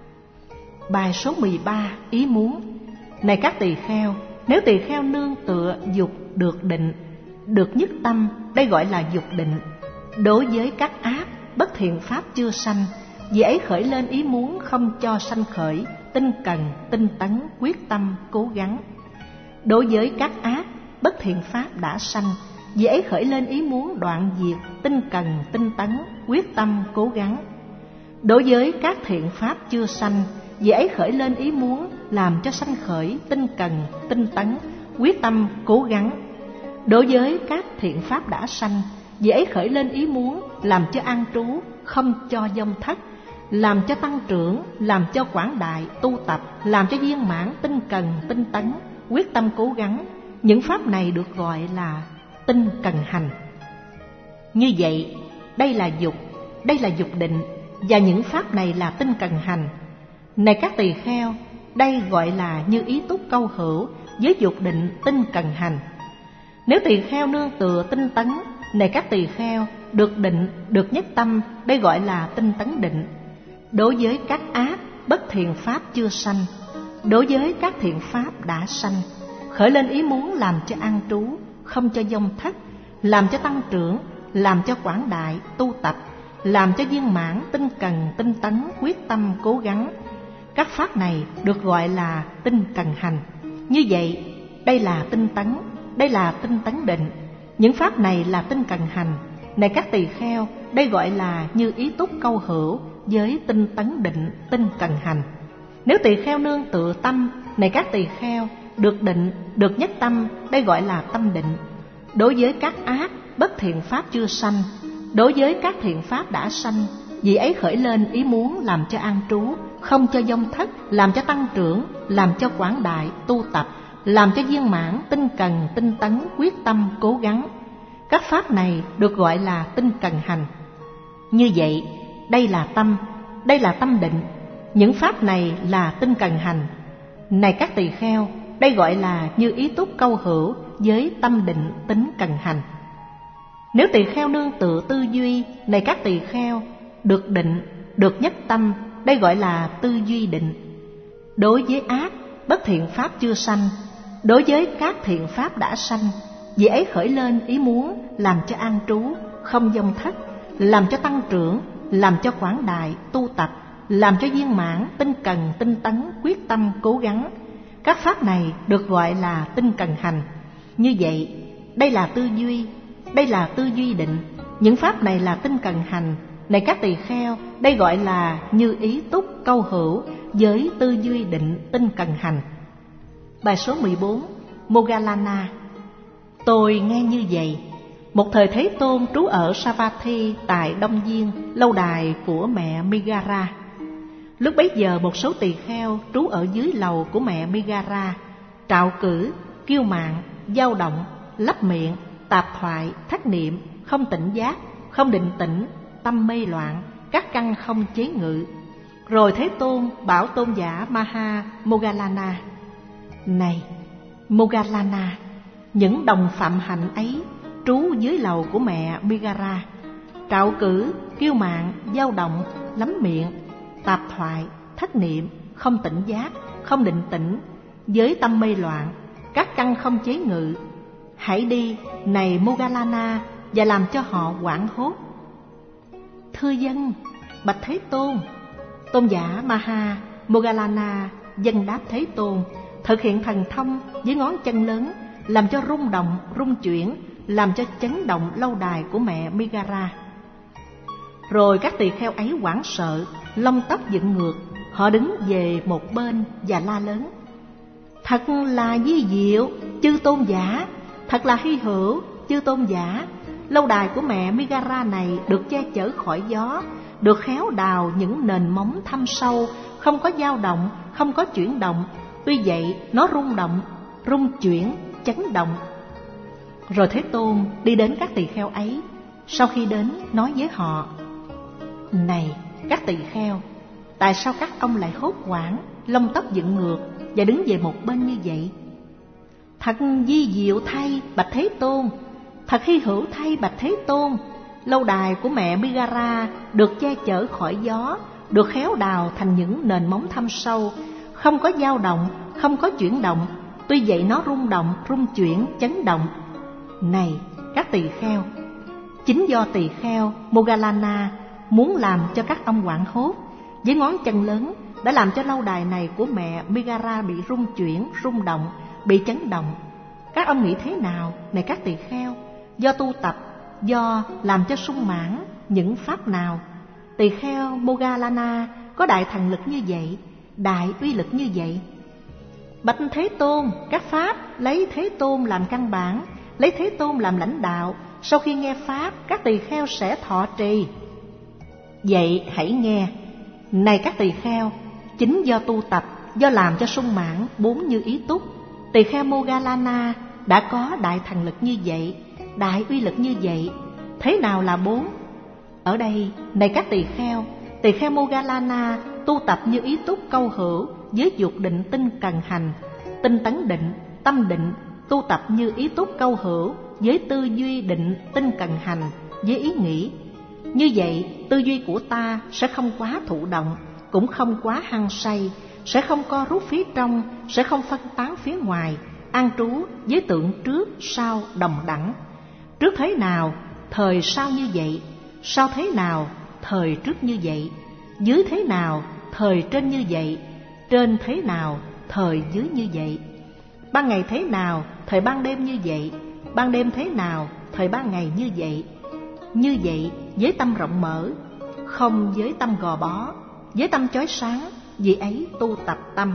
Bài số 13, ý muốn. Này các tỳ kheo, nếu tỳ kheo nương tựa dục được định, được nhất tâm, đây gọi là dục định. Đối với các ác, bất thiện pháp chưa sanh, vì ấy khởi lên ý muốn không cho sanh khởi, tinh cần, tinh tấn, quyết tâm, cố gắng. Đối với các ác, bất thiện pháp đã sanh, vì ấy khởi lên ý muốn đoạn diệt, tinh cần, tinh tấn, quyết tâm, cố gắng. Đối với các thiện pháp chưa sanh, vì ấy khởi lên ý muốn làm cho sanh khởi, tinh cần, tinh tấn, quyết tâm, cố gắng. Đối với các thiện pháp đã sanh, vì ấy khởi lên ý muốn làm cho an trú, không cho vong thất, làm cho tăng trưởng, làm cho quảng đại, tu tập, làm cho viên mãn, tinh cần, tinh tấn, quyết tâm, cố gắng. Những pháp này được gọi là tinh cần hành. Như vậy, đây là dục định, và những pháp này là tinh cần hành. Này các tỳ kheo, đây gọi là như ý túc câu hữu, với dục định tinh cần hành. Nếu tỳ kheo nương tựa tinh tấn, này các tỳ kheo, được định, được nhất tâm, đây gọi là tinh tấn định. Đối với các ác, bất thiện pháp chưa sanh, đối với các thiện pháp đã sanh, khởi lên ý muốn làm cho an trú, không cho vong thất, làm cho tăng trưởng, làm cho quảng đại, tu tập, làm cho viên mãn, tinh cần, tinh tấn, quyết tâm, cố gắng. Các pháp này được gọi là tinh cần hành. Như vậy, đây là tinh tấn định. Những pháp này là tinh cần hành. Này các tỳ kheo, đây gọi là như ý túc câu hữu, với tinh tấn định, tinh cần hành. Nếu tỳ kheo nương tựa tâm, này các tỳ kheo, được định, được nhất tâm, đây gọi là tâm định. Đối với các ác, bất thiện pháp chưa sanh, đối với các thiện pháp đã sanh, vì ấy khởi lên ý muốn làm cho an trú, không cho vong thất, làm cho tăng trưởng, làm cho quảng đại, tu tập, làm cho viên mãn, tinh cần, tinh tấn, quyết tâm, cố gắng. Các pháp này được gọi là tinh cần hành. Như vậy, đây là tâm định. Những pháp này là tinh cần hành. Này các tỳ kheo, đây gọi là như ý túc câu hữu, với tâm định tính cần hành. Nếu tỳ kheo nương tựa tư duy, này các tỳ kheo, được định, được nhất tâm, đây gọi là tư duy định. Đối với ác, bất thiện pháp chưa sanh, đối với các thiện pháp đã sanh, vì ấy khởi lên ý muốn làm cho an trú, không vong thất, làm cho tăng trưởng, làm cho quảng đại, tu tập, làm cho viên mãn, tinh cần, tinh tấn, quyết tâm, cố gắng. Các pháp này được gọi là tinh cần hành. Như vậy, đây là tư duy định. Những pháp này là tinh cần hành. Này các tỳ kheo, đây gọi là như ý túc câu hữu, với tư duy định tinh cần hành. Bài số 14, Moggallana. Tôi nghe như vậy. Một thời Thế Tôn trú ở Savatthi tại Đông Diên, lâu đài của mẹ Migara. Lúc bấy giờ một số tỳ kheo trú ở dưới lầu của mẹ Migara, trạo cử, kiêu mạn, dao động, lắp miệng, tạp thoại, thất niệm, không tỉnh giác, không định tĩnh, tâm mê loạn, các căn không chế ngự. Rồi Thế Tôn bảo tôn giả Maha Moggallana: Này Moggallana, những đồng phạm hạnh ấy trú dưới lầu của mẹ Migara, trạo cử, kiêu mạn, dao động, lắm miệng, tạp thoại, thất niệm, không tỉnh giác, không định tĩnh, với tâm mê loạn, các căn không chế ngự. Hãy đi, này Moggallana, và làm cho họ hoảng hốt. Thưa dân, bạch Thế Tôn. Tôn giả Maha Moggallana dâng đáp Thế Tôn, thực hiện thần thông với ngón chân lớn, làm cho rung động, rung chuyển, làm cho chấn động lâu đài của mẹ Migara. Rồi các tỳ kheo ấy hoảng sợ, lông tóc dựng ngược, họ đứng về một bên và la lớn: Thật là vi diệu, chư tôn giả, thật là hy hữu, chư tôn giả. Lâu đài của mẹ Migara này được che chở khỏi gió, được khéo đào những nền móng thâm sâu, không có dao động, không có chuyển động. Tuy vậy nó rung động, rung chuyển, chấn động. Rồi Thế Tôn đi đến các tỳ kheo ấy. Sau khi đến nói với họ: Này các tỳ kheo, tại sao các ông lại hốt hoảng, lông tóc dựng ngược và đứng về một bên như vậy? Thật vi diệu thay bạch Thế Tôn, thật hy hữu thay bạch Thế Tôn. Lâu đài của mẹ Migara được che chở khỏi gió, được khéo đào thành những nền móng thâm sâu, không có dao động, không có chuyển động. Tuy vậy nó rung động, rung chuyển, chấn động. Này các tỳ kheo, chính do tỳ kheo Moggallana muốn làm cho các ông hoảng hốt, với ngón chân lớn đã làm cho lâu đài này của mẹ Migara bị rung chuyển, rung động, bị chấn động. Các ông nghĩ thế nào, này các tỳ kheo? Do tu tập, do làm cho sung mãn những pháp nào? Tỳ kheo Moggallana có đại thần lực như vậy, đại uy lực như vậy. Bạch Thế Tôn, các pháp lấy Thế Tôn làm căn bản, lấy Thế Tôn làm lãnh đạo. Sau khi nghe pháp, các tỳ kheo sẽ thọ trì. Vậy hãy nghe, này các tỳ kheo, chính do tu tập, do làm cho sung mãn bốn như ý túc, tỳ kheo Moggallana đã có đại thần lực như vậy, đại uy lực như vậy. Thế nào là bốn? Ở đây, này các tỳ kheo Moggallana tu tập như ý túc câu hữu với dục định tinh cần hành, tinh tấn định, tâm định, tu tập như ý túc câu hữu với tư duy định tinh cần hành, với ý nghĩ. Như vậy, tư duy của ta sẽ không quá thụ động, cũng không quá hăng say, sẽ không co rút phía trong, sẽ không phân tán phía ngoài, an trú với tượng trước sau đồng đẳng. Trước thế nào, thời sau như vậy; sau thế nào, thời trước như vậy; dưới thế nào, thời trên như vậy; trên thế nào, thời dưới như vậy; ban ngày thế nào, thời ban đêm như vậy; ban đêm thế nào, thời ban ngày như vậy. Như vậy với tâm rộng mở, không với tâm gò bó, với tâm chói sáng, vì ấy tu tập tâm.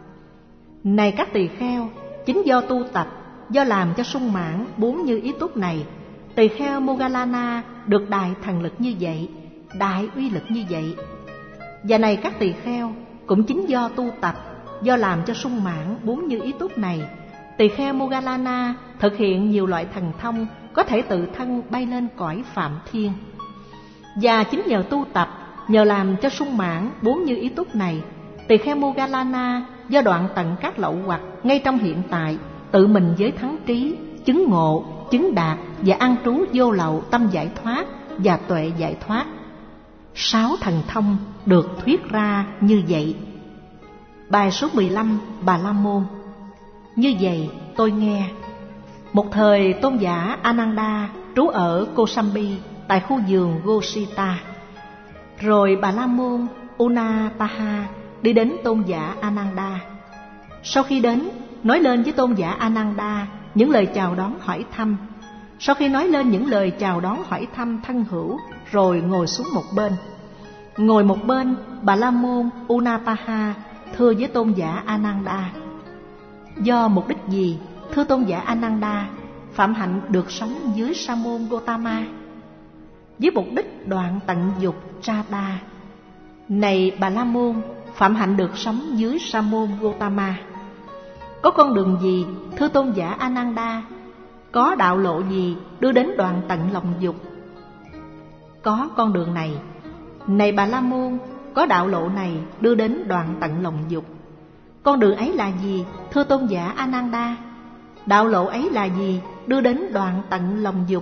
Này các tỳ kheo, chính do tu tập, do làm cho sung mãn bốn như ý túc này, tỳ kheo Moggallana được đại thần lực như vậy, đại uy lực như vậy. Và này các tỳ kheo, cũng chính do tu tập, do làm cho sung mãn bốn như ý túc này, tỳ kheo Moggallana thực hiện nhiều loại thần thông, có thể tự thân bay lên cõi phạm thiên. Và chính nhờ tu tập, nhờ làm cho sung mãn bốn như ý túc này, tỳ kheo Moggallana do đoạn tận các lậu hoặc ngay trong hiện tại, tự mình với thắng trí, chứng ngộ, chứng đạt và an trú vô lậu tâm giải thoát và tuệ giải thoát. 6 thần thông được thuyết ra như vậy. Bài số 15, Bà La Môn. Như vậy tôi nghe. Một thời tôn giả Ananda trú ở Kosambi tại khu vườn Gosita. Rồi Bà La Môn Unapaha đi đến tôn giả Ananda. Sau khi đến, nói lên với tôn giả Ananda những lời chào đón hỏi thăm. Sau khi nói lên những lời chào đón hỏi thăm thân hữu, rồi ngồi xuống một bên. Ngồi một bên, Bà La Môn Unapaha thưa với tôn giả Ananda: Do mục đích gì thưa tôn giả Ananda Phạm Hạnh được sống dưới Sa môn Gotama? Với mục đích đoạn tận dục Trada. Này Bà La Môn, Phạm Hạnh được sống dưới Sa môn Gotama. Có con đường gì thưa tôn giả Ananda? Có đạo lộ gì đưa đến đoạn tận lòng dục? Có con đường này. Này Bà La Môn, có đạo lộ này đưa đến đoạn tận lòng dục. Con đường ấy là gì thưa tôn giả Ananda? Đạo lộ ấy là gì đưa đến đoạn tận lòng dục?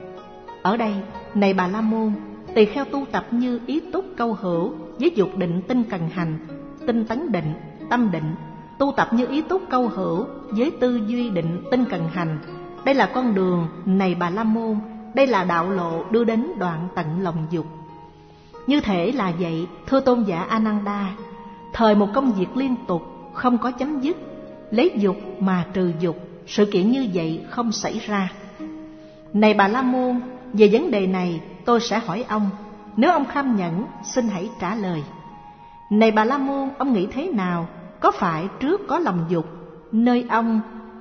Ở đây, này Bà La Môn, tỳ kheo tu tập như ý túc câu hữu với dục định tinh cần hành, tinh tấn định, tâm định, tu tập như ý túc câu hữu với tư duy định tinh cần hành. Đây là con đường, này Bà La Môn, đây là đạo lộ đưa đến đoạn tận lòng dục. Như thể là vậy, thưa tôn giả Ananda, thời một công việc liên tục, không có chấm dứt, lấy dục mà trừ dục, sự kiện như vậy không xảy ra. Này Bà La Môn, về vấn đề này tôi sẽ hỏi ông, nếu ông kham nhẫn, xin hãy trả lời. Này Bà La Môn, ông nghĩ thế nào? Có phải trước có lòng dục, nơi ông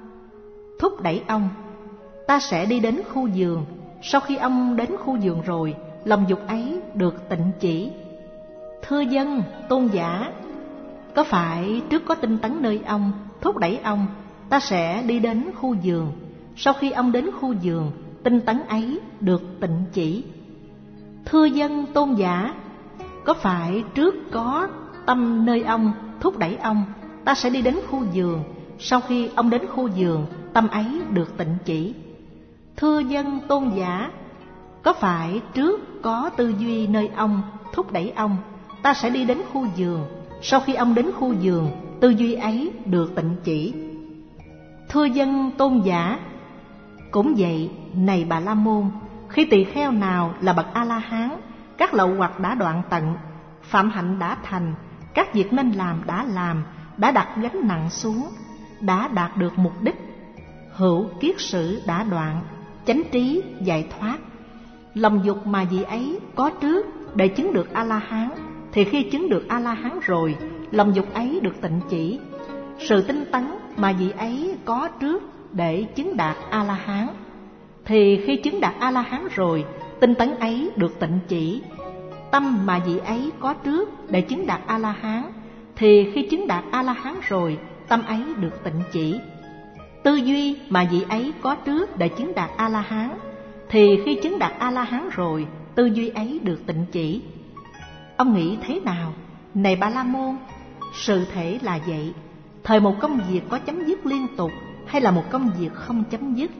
thúc đẩy ông, ta sẽ đi đến khu vườn, sau khi ông đến khu vườn rồi, lòng dục ấy được tịnh chỉ? Thưa dân, tôn giả, có phải trước có tinh tấn nơi ông, thúc đẩy ông, ta sẽ đi đến khu vườn, sau khi ông đến khu vườn, tinh tấn ấy được tịnh chỉ? Thưa dân, tôn giả, có phải trước có tâm nơi ông, thúc đẩy ông, ta sẽ đi đến khu vườn, sau khi ông đến khu vườn, tâm ấy được tịnh chỉ? Thưa dân, tôn giả, có phải trước có tư duy nơi ông, thúc đẩy ông, ta sẽ đi đến khu vườn, sau khi ông đến khu vườn, tư duy ấy được tịnh chỉ? Thưa dân, tôn giả, cũng vậy, này Bà La Môn, khi tỳ kheo nào là bậc A-la-hán, các lậu hoặc đã đoạn tận, phạm hạnh đã thành, các việc nên làm đã làm, đã đặt gánh nặng xuống, đã đạt được mục đích, hữu kiết sử đã đoạn, chánh trí giải thoát. Lòng dục mà vị ấy có trước để chứng được A-la-hán, thì khi chứng được A-la-hán rồi, lòng dục ấy được tịnh chỉ. Sự tinh tấn mà vị ấy có trước để chứng đạt A-la-hán, thì khi chứng đạt A-la-hán rồi, tinh tấn ấy được tịnh chỉ. Tâm mà vị ấy có trước để chứng đạt A-la-hán, thì khi chứng đạt A-la-hán rồi, tâm ấy được tịnh chỉ. Tư duy mà vị ấy có trước để chứng đạt A-la-hán, thì khi chứng đạt A-la-hán rồi, tư duy ấy được tịnh chỉ. Ông nghĩ thế nào? Này Bà La Môn, sự thể là vậy. Thời một công việc có chấm dứt liên tục, hay là một công việc không chấm dứt?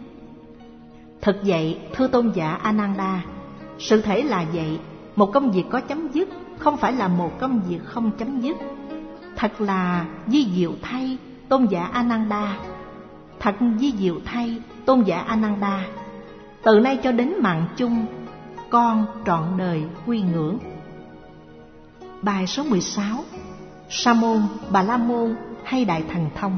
Thực vậy, thưa tôn giả Ananda, sự thể là vậy. Một công việc có chấm dứt không phải là một công việc không chấm dứt. Thật là vi diệu thay, tôn giả Ananda. Thật vi diệu thay, tôn giả Ananda. Từ nay cho đến mạng chung, con trọn đời quy ngưỡng. Bài số 16. Sa môn, Bà La Môn hay Đại Thần Thông?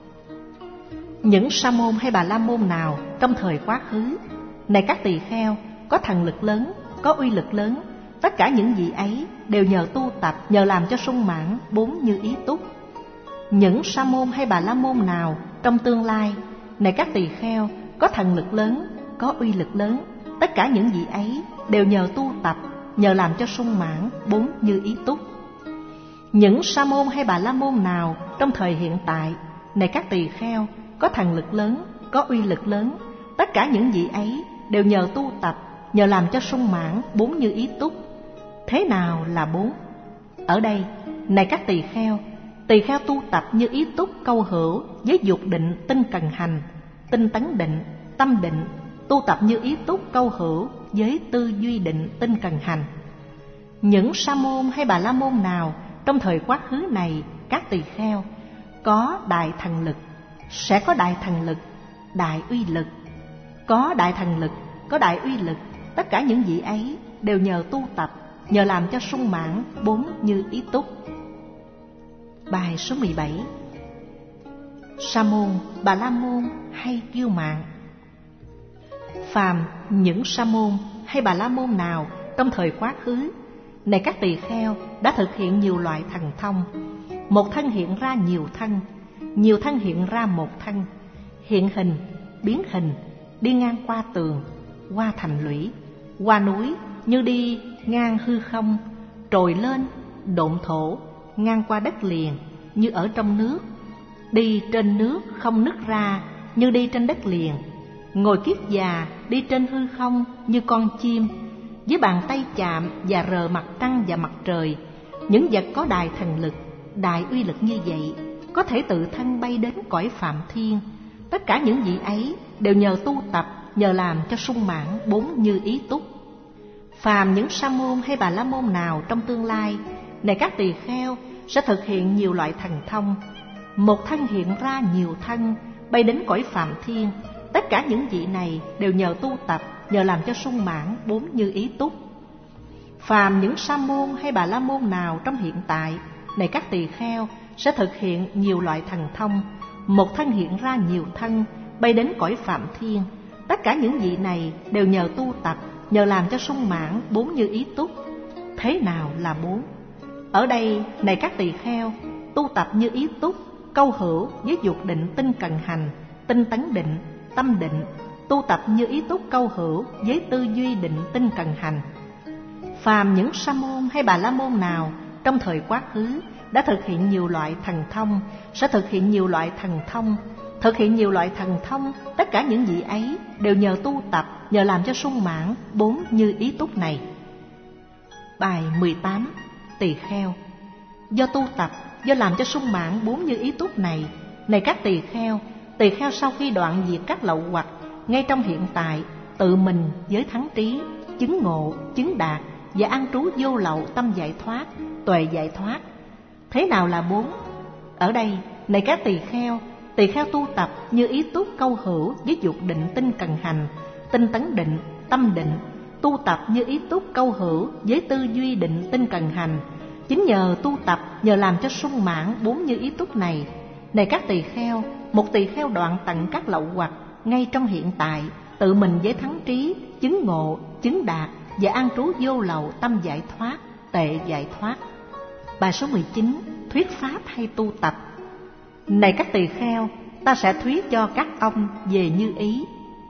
Những sa môn hay Bà La Môn nào trong thời quá khứ, này các tỳ kheo, có thần lực lớn, có uy lực lớn, tất cả những gì ấy đều nhờ tu tập, nhờ làm cho sung mãn bốn như ý túc. Những sa môn hay Bà La Môn nào trong tương lai, này các tỳ kheo, có thần lực lớn, có uy lực lớn, tất cả những gì ấy đều nhờ tu tập, nhờ làm cho sung mãn bốn như ý túc. Những sa môn hay Bà La Môn nào trong thời hiện tại, này các tỳ kheo, có thần lực lớn, có uy lực lớn, tất cả những gì ấy đều nhờ tu tập, nhờ làm cho sung mãn bốn như ý túc. Thế nào là bốn? Ở đây, này các tỳ kheo tu tập như ý túc câu hữu với dục định tinh cần hành, tinh tấn định, tâm định, tu tập như ý túc câu hữu với tư duy định tinh cần hành. Những sa môn hay Bà La Môn nào trong thời quá khứ này, các tỳ kheo, có đại thần lực, sẽ có đại thần lực, đại uy lực. Có đại thần lực, có đại uy lực, tất cả những vị ấy đều nhờ tu tập, nhờ làm cho sung mãn bốn như ý túc. Bài số 17. Sa môn, Bà La Môn hay kiêu mạn? Phàm những sa môn hay Bà La Môn nào trong thời quá khứ, này các tỳ kheo, đã thực hiện nhiều loại thần thông, một thân hiện ra nhiều thân, nhiều thân hiện ra một thân, hiện hình, biến hình, đi ngang qua tường, qua thành lũy, qua núi như đi ngang hư không, trồi lên, độn thổ, ngang qua đất liền như ở trong nước, đi trên nước không nứt ra như đi trên đất liền, ngồi kiết già đi trên hư không như con chim, với bàn tay chạm và rờ mặt trăng và mặt trời. Những vật có đại thần lực, đại uy lực như vậy có thể tự thân bay đến cõi phạm thiên. Tất cả những vị ấy đều nhờ tu tập, nhờ làm cho sung mãn bốn như ý túc. Phàm những sa môn hay bà la môn nào trong tương lai, này các tỳ kheo, sẽ thực hiện nhiều loại thần thông, một thân hiện ra nhiều thân, bay đến cõi phạm thiên. Tất cả những vị này đều nhờ tu tập, nhờ làm cho sung mãn bốn như ý túc. Phàm những sa môn hay bà la môn nào trong hiện tại, này các tỳ kheo, sẽ thực hiện nhiều loại thần thông, một thân hiện ra nhiều thân, bay đến cõi phạm thiên. Tất cả những vị này đều nhờ tu tập, nhờ làm cho sung mãn bốn như ý túc. Thế nào là bốn? Ở đây, này các tỳ kheo, tu tập như ý túc, câu hữu với dục định tinh cần hành, tinh tấn định, tâm định. Tu tập như ý túc câu hữu với tư duy định tinh cần hành. Phàm những sa môn hay bà la môn nào trong thời quá khứ đã thực hiện nhiều loại thần thông, sẽ thực hiện nhiều loại thần thông, thực hiện nhiều loại thần thông. Tất cả những vị ấy đều nhờ tu tập, nhờ làm cho sung mãn bốn như ý túc này. Bài 18. Tỳ kheo. Do tu tập, do làm cho sung mãn bốn như ý túc này, này các tỳ kheo sau khi đoạn diệt các lậu hoặc, ngay trong hiện tại, tự mình với thắng trí, chứng ngộ, chứng đạt và an trú vô lậu tâm giải thoát, tuệ giải thoát. Thế nào là bốn? Ở đây, này các tỳ kheo tu tập như ý túc câu hữu với dục định tinh cần hành, tinh tấn định, tâm định. Tu tập như ý túc câu hữu với tư duy định tinh cần hành. Chính nhờ tu tập, nhờ làm cho sung mãn bốn như ý túc này, này các tỳ kheo, một tỳ kheo đoạn tận các lậu hoặc ngay trong hiện tại, tự mình với thắng trí, chứng ngộ, chứng đạt và an trú vô lậu tâm giải thoát, tệ giải thoát. Bài số 19. Thuyết pháp hay tu tập. Này các tỳ kheo, ta sẽ thuyết cho các ông về như ý,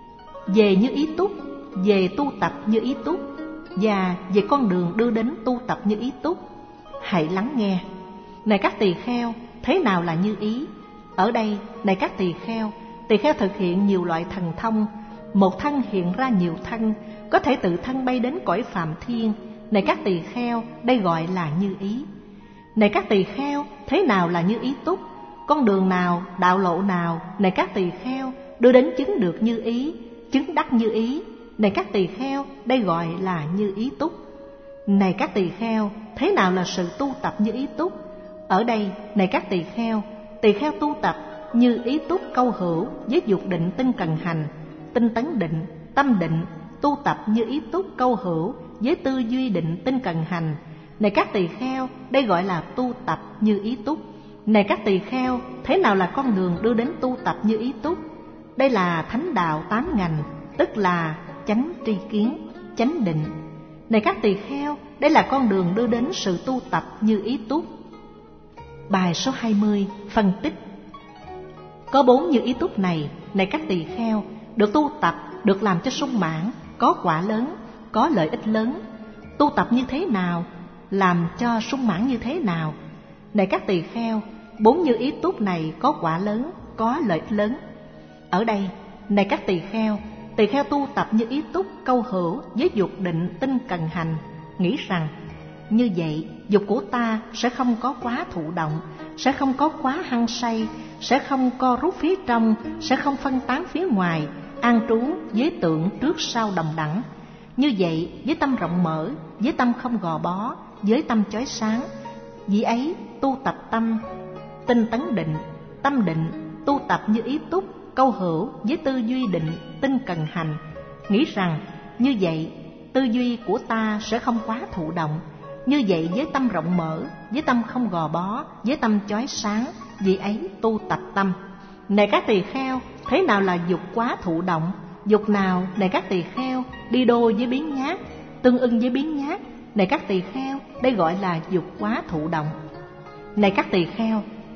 về như ý túc, về tu tập như ý túc và về con đường đưa đến tu tập như ý túc. Hãy lắng nghe. Này các tỳ kheo, thế nào là như ý? Ở đây, này các tỳ kheo thực hiện nhiều loại thần thông, một thân hiện ra nhiều thân, có thể tự thân bay đến cõi phạm thiên. Này các tỳ kheo, đây gọi là như ý. Này các tỳ kheo, thế nào là như ý túc? Con đường nào, đạo lộ nào, này các tỳ kheo, đưa đến chứng được như ý, chứng đắc như ý? Này các tỳ kheo, đây gọi là như ý túc. Này các tỳ kheo, thế nào là sự tu tập như ý túc? Ở đây, này các tỳ kheo tu tập như ý túc câu hữu với dục định tinh cần hành, tinh tấn định, tâm định. Tu tập như ý túc câu hữu với tư duy định tinh cần hành. Này các tỳ kheo, đây gọi là tu tập như ý túc. Này các tỳ kheo, thế nào là con đường đưa đến tu tập như ý túc? Đây là thánh đạo 8 ngành, tức là chánh tri kiến, chánh định. Này các tỳ kheo, đây là con đường đưa đến sự tu tập như ý túc. Bài số 20. Phân tích. Có bốn như ý túc này, này các tỳ kheo, được tu tập, được làm cho sung mãn, có quả lớn, có lợi ích lớn. Tu tập như thế nào? Làm cho sung mãn như thế nào? Này các tỳ kheo, bốn như ý túc này có quả lớn, có lợi ích lớn. Ở đây, này các tỳ kheo tu tập như ý túc câu hữu với dục định tinh cần hành, nghĩ rằng như vậy dục của ta sẽ không có quá thụ động, sẽ không có quá hăng say, sẽ không co rút phía trong, sẽ không phân tán phía ngoài, an trú với tượng trước sau đồng đẳng. Như vậy, với tâm rộng mở, với tâm không gò bó, với tâm chói sáng, vì ấy tu tập tâm tinh tấn định, tâm định. Tu tập như ý túc câu hữu với tư duy định tinh cần hành, nghĩ rằng như vậy tư duy của ta sẽ không quá thụ động. Như vậy với tâm rộng mở, với tâm không gò bó, với tâm chói sáng, vì ấy tu tập tâm. Này các tỳ kheo, thế nào là dục quá thụ động? Dục nào, này các tỳ kheo, đi đôi với biến nhát, tương ưng với biến nhát. Này các tỳ kheo, đây gọi là dục quá thụ động. Này các tỳ kheo,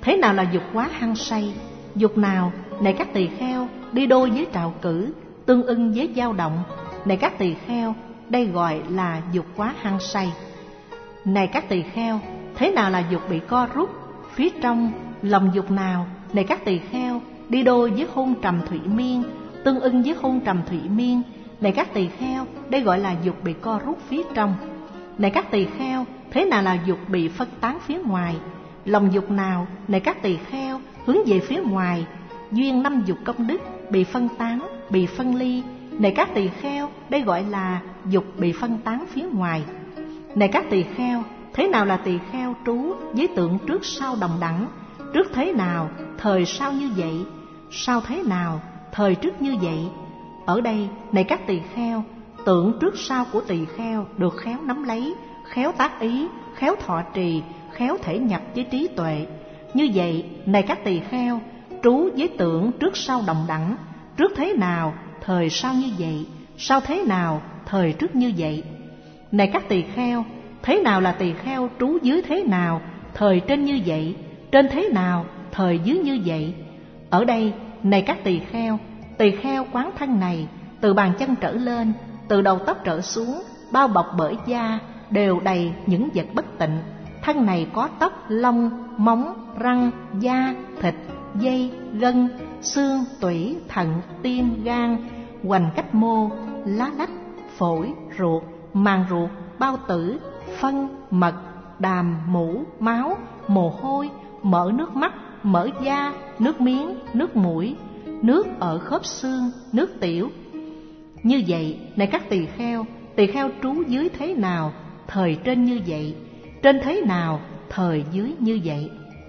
thế nào là dục quá hăng say? Dục nào, này các tỳ kheo, đi đôi với trạo cử, tương ưng với dao động. Này các tỳ kheo, đây gọi là dục quá hăng say. Này các tỳ kheo, thế nào là dục bị co rút? Phía trong lòng dục nào, này các tỳ kheo, đi đôi với hôn trầm thủy miên, tương ưng với hôn trầm thủy miên. Này các tỳ kheo, đây gọi là dục bị co rút phía trong. Này các tỳ kheo, thế nào là dục bị phân tán phía ngoài? Lòng dục nào, này các tỳ kheo, hướng về phía ngoài, duyên 5 dục công đức bị phân tán, bị phân ly. Này các tỳ kheo, đây gọi là dục bị phân tán phía ngoài. Này các tỳ kheo, thế nào là tỳ kheo trú với tượng trước sau đồng đẳng? Trước thế nào, thời sau như vậy, sau thế nào, thời trước như vậy. Ở đây, này các tỳ kheo, tượng trước sau của tỳ kheo được khéo nắm lấy, khéo tác ý, khéo thọ trì, khéo thể nhập với trí tuệ. Như vậy, này các tỳ kheo, trú với tượng trước sau đồng đẳng. Trước thế nào, thời sau như vậy, sau thế nào, thời trước như vậy. Này các tỳ kheo, thế nào là tỳ kheo trú dưới thế nào, thời trên như vậy, trên thế nào, thời dưới như vậy. Ở đây, này các tỳ kheo quán thân này, từ bàn chân trở lên, từ đầu tóc trở xuống, bao bọc bởi da, đều đầy những vật bất tịnh. Thân này có tóc, lông, móng, răng, da, thịt, dây, gân, xương, tủy, thận, tim, gan, hoành cách mô, lá lách, phổi, ruột, màng ruột, bao tử, phân, mật, đàm, mũ, máu, mồ hôi, mỡ nước mắt, mỡ da, nước miếng, nước mũi, nước ở khớp xương, nước tiểu. Như vậy, này các tỳ kheo trú dưới thế nào, thời trên như vậy, trên thế nào, thời dưới như vậy.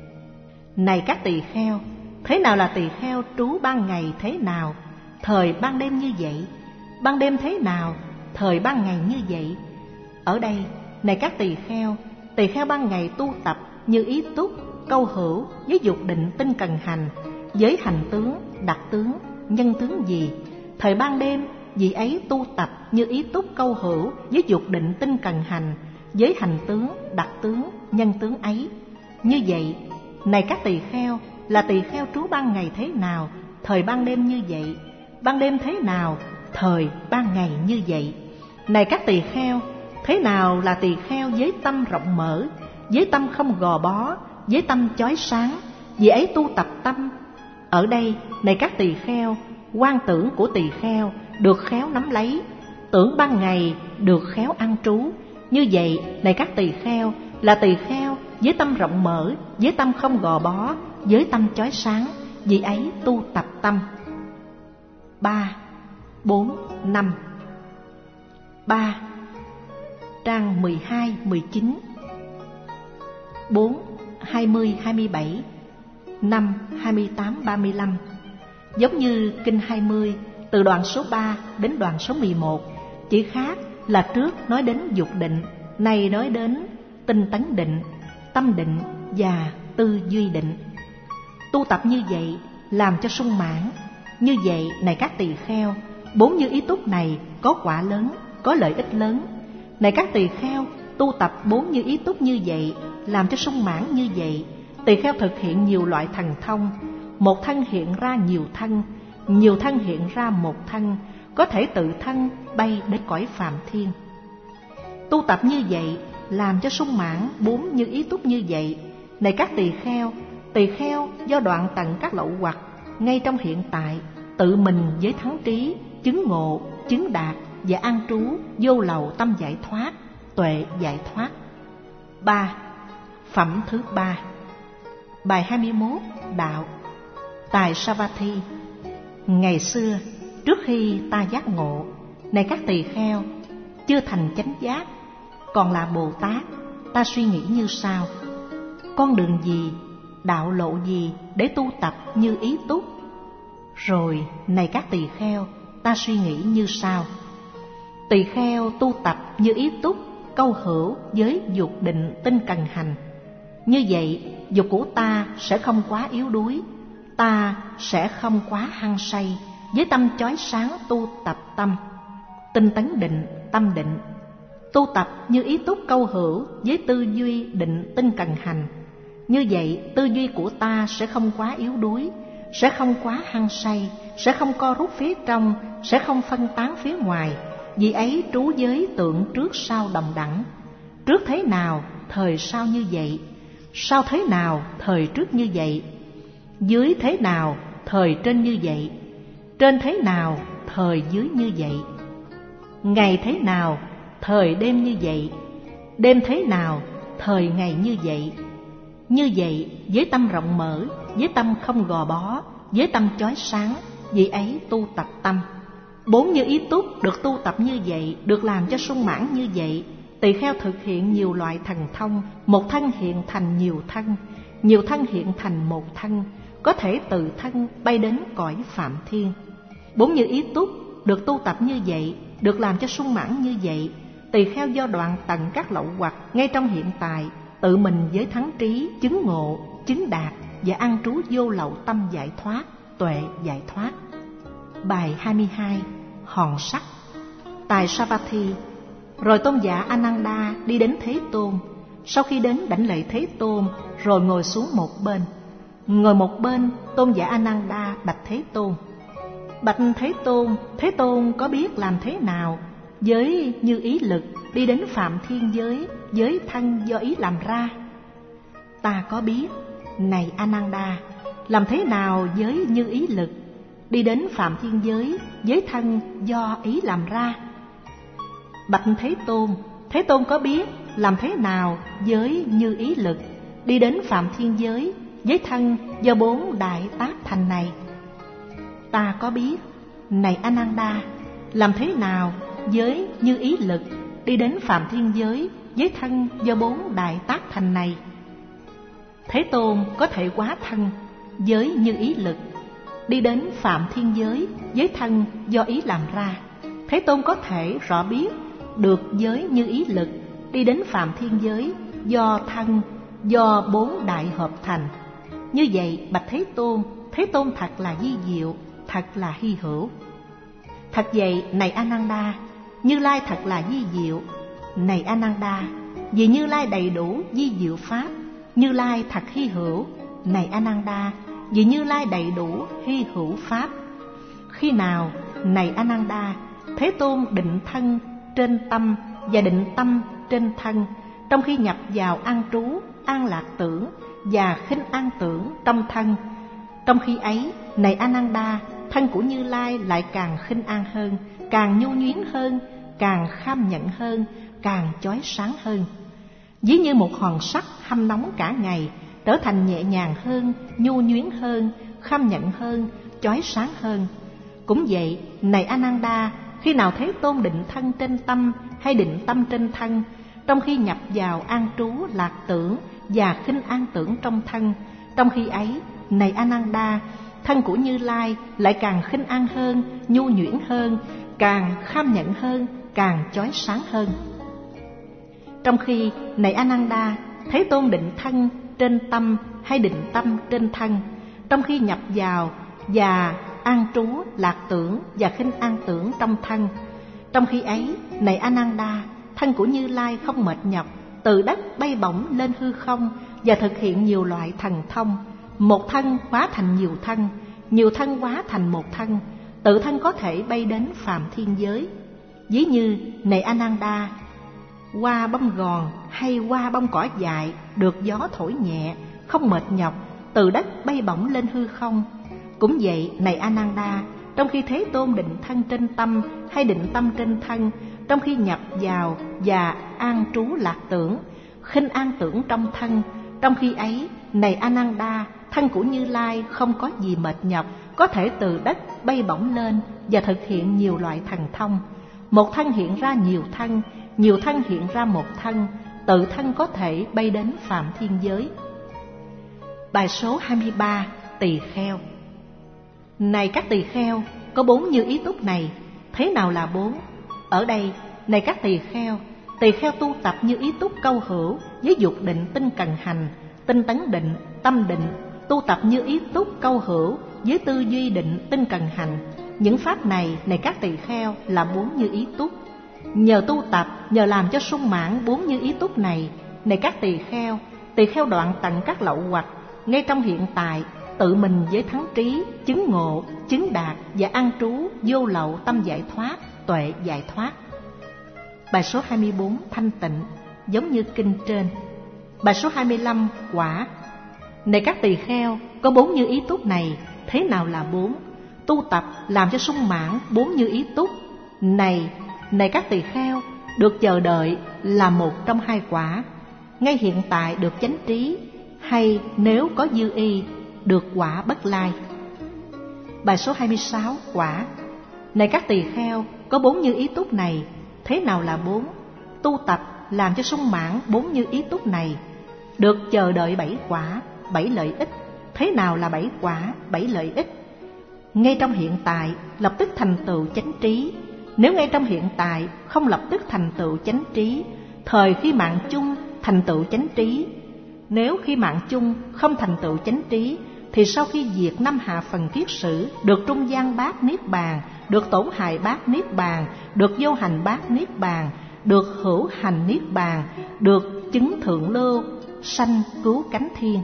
Này các tỳ kheo, thế nào là tỳ kheo trú ban ngày thế nào, thời ban đêm như vậy, ban đêm thế nào, thời ban ngày như vậy. Ở đây, này các tỳ kheo ban ngày tu tập như ý túc, câu hữu với dục định tinh cần hành, với hành tướng, đặc tướng, nhân tướng gì. Thời ban đêm, vị ấy tu tập như ý túc câu hữu với dục định tinh cần hành, với hành tướng, đặc tướng, nhân tướng ấy. Như vậy, này các tỳ kheo, là tỳ kheo trú ban ngày thế nào, thời ban đêm như vậy, ban đêm thế nào, thời ban ngày như vậy. Này các tỳ kheo, thế nào là tỳ kheo với tâm rộng mở, với tâm không gò bó, với tâm chói sáng, vì ấy tu tập tâm. Ở đây, này các tỳ kheo, quan tưởng của tỳ kheo được khéo nắm lấy, tưởng ban ngày được khéo an trú. Như vậy, này các tỳ kheo, là tỳ kheo với tâm rộng mở, với tâm không gò bó, với tâm chói sáng, vì ấy tu tập tâm. 3, 4, 5. 3. Trang 12, 19. 4, 20, 27. 5, 28, 35. Giống như Kinh 20, từ đoạn số 3 đến đoạn số 11, chỉ khác là trước nói đến dục định, này nói đến tinh tấn định, tâm định và tư duy định. Tu tập như vậy làm cho sung mãn. Như vậy, này các tỳ kheo, 4 như ý túc này có quả lớn, có lợi ích lớn. Này các tỳ kheo, tu tập 4 như ý túc như vậy, làm cho sung mãn như vậy, tỳ kheo thực hiện nhiều loại thần thông. Một thân hiện ra nhiều thân, nhiều thân hiện ra một thân, có thể tự thân bay đến cõi phàm thiên. Tu tập như vậy làm cho sung mãn 4 như ý túc như vậy. Này các tỳ kheo do đoạn tận các lậu hoặc, ngay trong hiện tại, tự mình với thắng trí, chứng ngộ, chứng đạt và an trú vô lậu tâm giải thoát, tuệ giải thoát. 3. Phẩm thứ 3. Bài 21. Đạo. Tài Savatthi. Ngày xưa, trước khi ta giác ngộ, này các tỳ kheo, chưa thành chánh giác, còn là Bồ Tát, ta suy nghĩ như sau: con đường gì, đạo lộ gì để tu tập như ý túc? Rồi, này các tỳ kheo, ta suy nghĩ như sau: tỳ kheo tu tập như ý túc, câu hữu với dục định tinh cần hành. Như vậy, dục của ta sẽ không quá yếu đuối, ta sẽ không quá hăng say, với tâm chói sáng tu tập tâm, tinh tấn định, tâm định. Tu tập như ý túc câu hữu với tư duy định tinh cần hành. Như vậy tư duy của ta sẽ không quá yếu đuối, sẽ không quá hăng say, sẽ không co rút phía trong, sẽ không phân tán phía ngoài. Vì ấy trú giới tượng trước sau đồng đẳng. Trước thế nào, thời sau như vậy. Sau thế nào, thời trước như vậy. Dưới thế nào, thời trên như vậy. Trên thế nào, thời dưới như vậy. Ngày thế nào, thời đêm như vậy. Đêm thế nào, thời ngày như vậy. Như vậy, với tâm rộng mở, với tâm không gò bó, với tâm chói sáng, vì ấy tu tập tâm. 4 như ý túc được tu tập như vậy, được làm cho sung mãn như vậy. Tỳ kheo thực hiện nhiều loại thần thông, một thân hiện thành nhiều thân, nhiều thân hiện thành một thân, có thể từ thân bay đến cõi Phạm Thiên. 4 như ý túc được tu tập như vậy, được làm cho sung mãn như vậy. Tỳ kheo do đoạn tận các lậu hoặc ngay trong hiện tại, tự mình với thắng trí, chứng ngộ, chứng đạt và an trú vô lậu tâm giải thoát, tuệ giải thoát. Bài 22. Hòn sắt. Tại Savatthi, rồi tôn giả Ananda đi đến Thế Tôn. Sau khi đến đảnh lễ Thế Tôn, rồi ngồi xuống một bên. Ngồi một bên, tôn giả Ananda bạch Thế Tôn: Bạch Thế Tôn có biết làm thế nào với như ý lực đi đến Phạm Thiên giới, giới thân do ý làm ra? Ta có biết, này Ananda, làm thế nào với như ý lực đi đến Phạm Thiên giới, giới thân do ý làm ra? Bạch Thế Tôn có biết làm thế nào với như ý lực đi đến Phạm Thiên giới, giới thân do 4 đại tác thành này? Ta có biết, này Ananda, làm thế nào với như ý lực đi đến Phạm Thiên giới, giới thân do 4 đại tác thành này? Thế Tôn có thể hóa thân với như ý lực đi đến Phạm Thiên giới, giới thân do ý làm ra. Thế Tôn có thể rõ biết được giới như ý lực đi đến Phạm Thiên giới do thân, do 4 đại hợp thành. Như vậy bạch Thế Tôn thật là vi diệu, thật là hy hữu. Thật vậy, này Ananda, Như Lai thật là vi diệu. Này Ananda, vì Như Lai đầy đủ vi diệu pháp, Như Lai thật hy hữu. Này Ananda, vì Như Lai đầy đủ hy hữu pháp. Khi nào, này Ananda, Thế Tôn định thân trên tâm và định tâm trên thân, trong khi nhập vào an trú, an lạc tưởng và khinh an tưởng trong thân. Trong khi ấy, này Ananda, thân của Như Lai lại càng khinh an hơn, càng nhu nhuyến hơn, càng kham nhận hơn, càng chói sáng hơn. Ví như một hòn sắt hâm nóng cả ngày, trở thành nhẹ nhàng hơn, nhu nhuyến hơn, kham nhận hơn, chói sáng hơn. Cũng vậy, này Ananda, khi nào Thế Tôn định thân trên tâm hay định tâm trên thân, trong khi nhập vào an trú lạc tưởng và khinh an tưởng trong thân, trong khi ấy, này Ananda, thân của Như Lai lại càng khinh an hơn, nhu nhuyễn hơn, càng kham nhận hơn, càng chói sáng hơn. Trong khi, này Ananda, Thế Tôn định thân trên tâm hay định tâm trên thân, trong khi nhập vào và an trú lạc tưởng và khinh an tưởng trong thân, trong khi ấy, này Ananda, thân của Như Lai không mệt nhọc, từ đất bay bổng lên hư không và thực hiện nhiều loại thần thông. Một thân hóa thành nhiều thân hóa thành một thân, tự thân có thể bay đến Phạm Thiên giới. Ví như, này Ananda, hoa bông gòn hay hoa bông cỏ dại được gió thổi nhẹ, không mệt nhọc, từ đất bay bổng lên hư không. Cũng vậy, này Ananda, trong khi Thế Tôn định thân trên tâm hay định tâm trên thân, trong khi nhập vào và an trú lạc tưởng, khinh an tưởng trong thân, trong khi ấy, này Ananda, thân của Như Lai không có gì mệt nhọc, có thể từ đất bay bổng lên và thực hiện nhiều loại thần thông. Một thân hiện ra nhiều thân hiện ra một thân, tự thân có thể bay đến Phạm Thiên giới. Bài số 23. Tỳ kheo. Này các tỳ kheo, có 4 như ý túc này. Thế nào là 4? Ở đây, này các tỳ kheo tu tập như ý túc câu hữu với dục định tinh cần hành, tinh tấn định, tâm định, tu tập như ý túc câu hữu với tư duy định tinh cần hành. Những pháp này, này các tỳ kheo, là 4 như ý túc. Nhờ tu tập, nhờ làm cho sung mãn 4 như ý túc này, này các tỳ kheo, tỳ kheo đoạn tận các lậu hoặc ngay trong hiện tại, tự mình với thắng trí, chứng ngộ, chứng đạt và an trú vô lậu tâm giải thoát, tuệ giải thoát. Bài số 24 thanh tịnh, giống như kinh trên. Bài số 25 quả. Này các tỳ kheo, có 4 như ý túc này, thế nào là 4? Tu tập làm cho sung mãn 4 như ý túc. Này các tỳ kheo, được chờ đợi là một trong 2 quả. Ngay hiện tại được chánh trí, hay nếu có dư y, được quả bất lai. Bài số 26 quả. Này các tỳ kheo, có 4 như ý túc này, thế nào là 4? Tu tập làm cho sung mãn 4 như ý túc này, được chờ đợi 7 quả, 7 lợi ích. Thế nào là 7 quả, 7 lợi ích? Ngay trong hiện tại lập tức thành tựu chánh trí. Nếu ngay trong hiện tại không lập tức thành tựu chánh trí, thời khi mạng chung thành tựu chánh trí. Nếu khi mạng chung không thành tựu chánh trí, thì sau khi diệt 5 hạ phần kiết sử, được trung gian bát niết bàn, được tổn hại bát niết bàn, được vô hành bát niết bàn, được hữu hành niết bàn, được chứng thượng lưu, sanh cứu cánh thiên.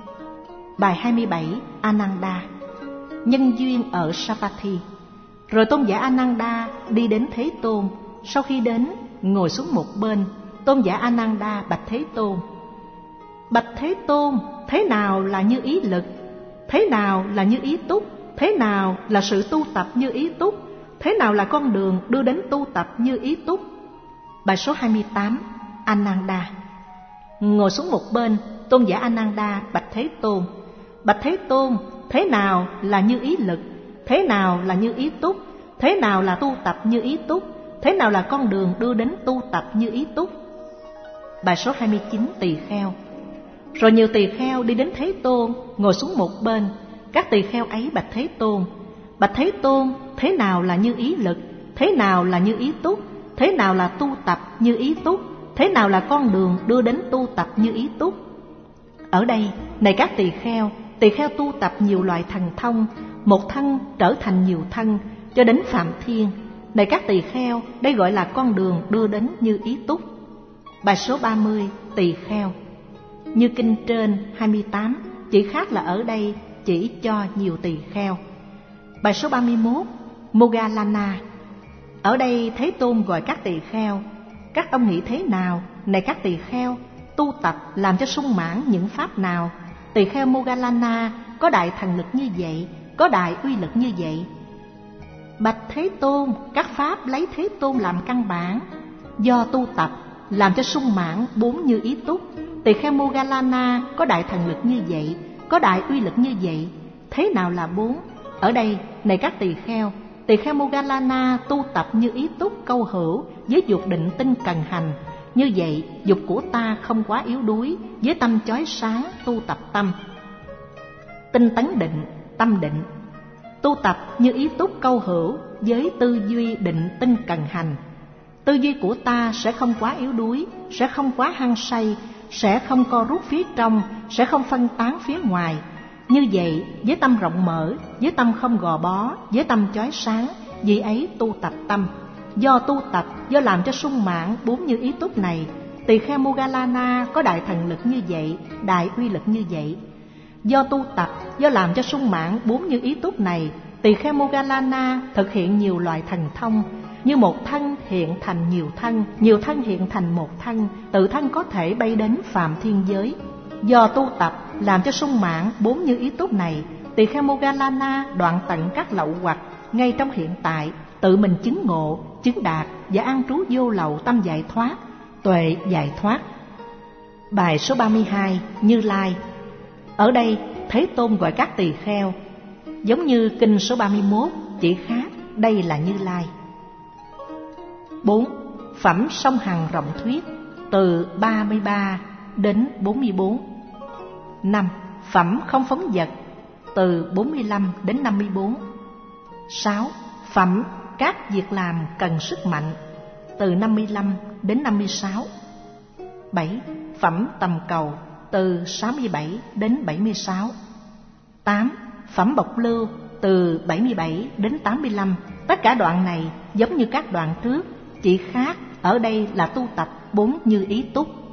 Bài 27 Ananda. Nhân duyên ở Savatthi. Rồi tôn giả Ananda đi đến Thế Tôn. Sau khi đến, ngồi xuống một bên. Tôn giả Ananda bạch Thế Tôn: Bạch Thế Tôn, thế nào là như ý lực? Thế nào là như ý túc? Thế nào là sự tu tập như ý túc? Thế nào là con đường đưa đến tu tập như ý túc? Bài số 28 Ananda. Ngồi xuống một bên, tôn giả Ananda bạch Thế Tôn: Bạch Thế Tôn, thế nào là như ý lực? Thế nào là như ý túc? Thế nào là tu tập như ý túc? Thế nào là con đường đưa đến tu tập như ý túc? Bài số 29 tỳ kheo. Rồi nhiều tỳ kheo đi đến Thế Tôn, ngồi xuống một bên. Các tỳ kheo ấy bạch Thế Tôn: Bạch Thế Tôn, thế nào là như ý lực? Thế nào là như ý túc? Thế nào là tu tập như ý túc? Thế nào là con đường đưa đến tu tập như ý túc? Ở đây, này các tỳ kheo tu tập nhiều loại thần thông, một thân trở thành nhiều thân, cho đến phạm thiên. Này các tỳ kheo, đây gọi là con đường đưa đến như ý túc. Bài số 30 tỳ kheo. Như kinh trên 28, chỉ khác là ở đây chỉ cho nhiều tỳ kheo. Bài số 31 Moggallana. Ở đây Thế Tôn gọi các tỳ kheo: Các ông nghĩ thế nào? Này các tỳ kheo, tu tập làm cho sung mãn những pháp nào? Tỳ kheo Moggallana có đại thần lực như vậy, có đại uy lực như vậy. Bạch Thế Tôn, các pháp lấy Thế Tôn làm căn bản, do tu tập làm cho sung mãn 4 như ý túc. Tỳ kheo Moggallana có đại thần lực như vậy, có đại uy lực như vậy. Thế nào là 4? Ở đây, này các tỳ kheo Moggallana tu tập như ý túc câu hữu, với dục định tinh cần hành. Như vậy, dục của ta không quá yếu đuối, với tâm chói sáng tu tập tâm. Tinh tấn định, tâm định. Tu tập như ý túc câu hữu, với tư duy định tinh cần hành. Tư duy của ta sẽ không quá yếu đuối, sẽ không quá hăng say, sẽ không co rút phía trong, sẽ không phân tán phía ngoài. Như vậy, với tâm rộng mở, với tâm không gò bó, với tâm chói sáng, vì ấy tu tập tâm. Do tu tập, do làm cho sung mãn 4 như ý túc này, tỳ kheo Moggallana có đại thần lực như vậy, đại uy lực như vậy. Do tu tập, do làm cho sung mãn 4 như ý túc này, tỳ kheo Moggallana thực hiện nhiều loại thần thông, như một thân hiện thành nhiều thân hiện thành một thân, tự thân có thể bay đến phạm thiên giới. Do tu tập làm cho sung mãn 4 như ý túc này, tỳ kheo Moggallana đoạn tận các lậu hoặc ngay trong hiện tại, tự mình chứng ngộ, chứng đạt và an trú vô lậu tâm giải thoát, tuệ giải thoát. Bài số 32 Như Lai. Ở đây Thế Tôn gọi các tỳ kheo, giống như kinh số 31, chỉ khác đây là Như Lai. 4. Phẩm song hằng rộng thuyết, từ 33 đến 44. 5. Phẩm không phóng dật, từ 45 đến 54. 6. Phẩm các việc làm cần sức mạnh, từ 55 đến 56. 7. Phẩm tầm cầu, từ 67 đến 76. 8. Phẩm bộc lưu, từ 77 đến 85. Tất cả đoạn này giống như các đoạn trước, chỉ khác ở đây là tu tập 4 như ý túc.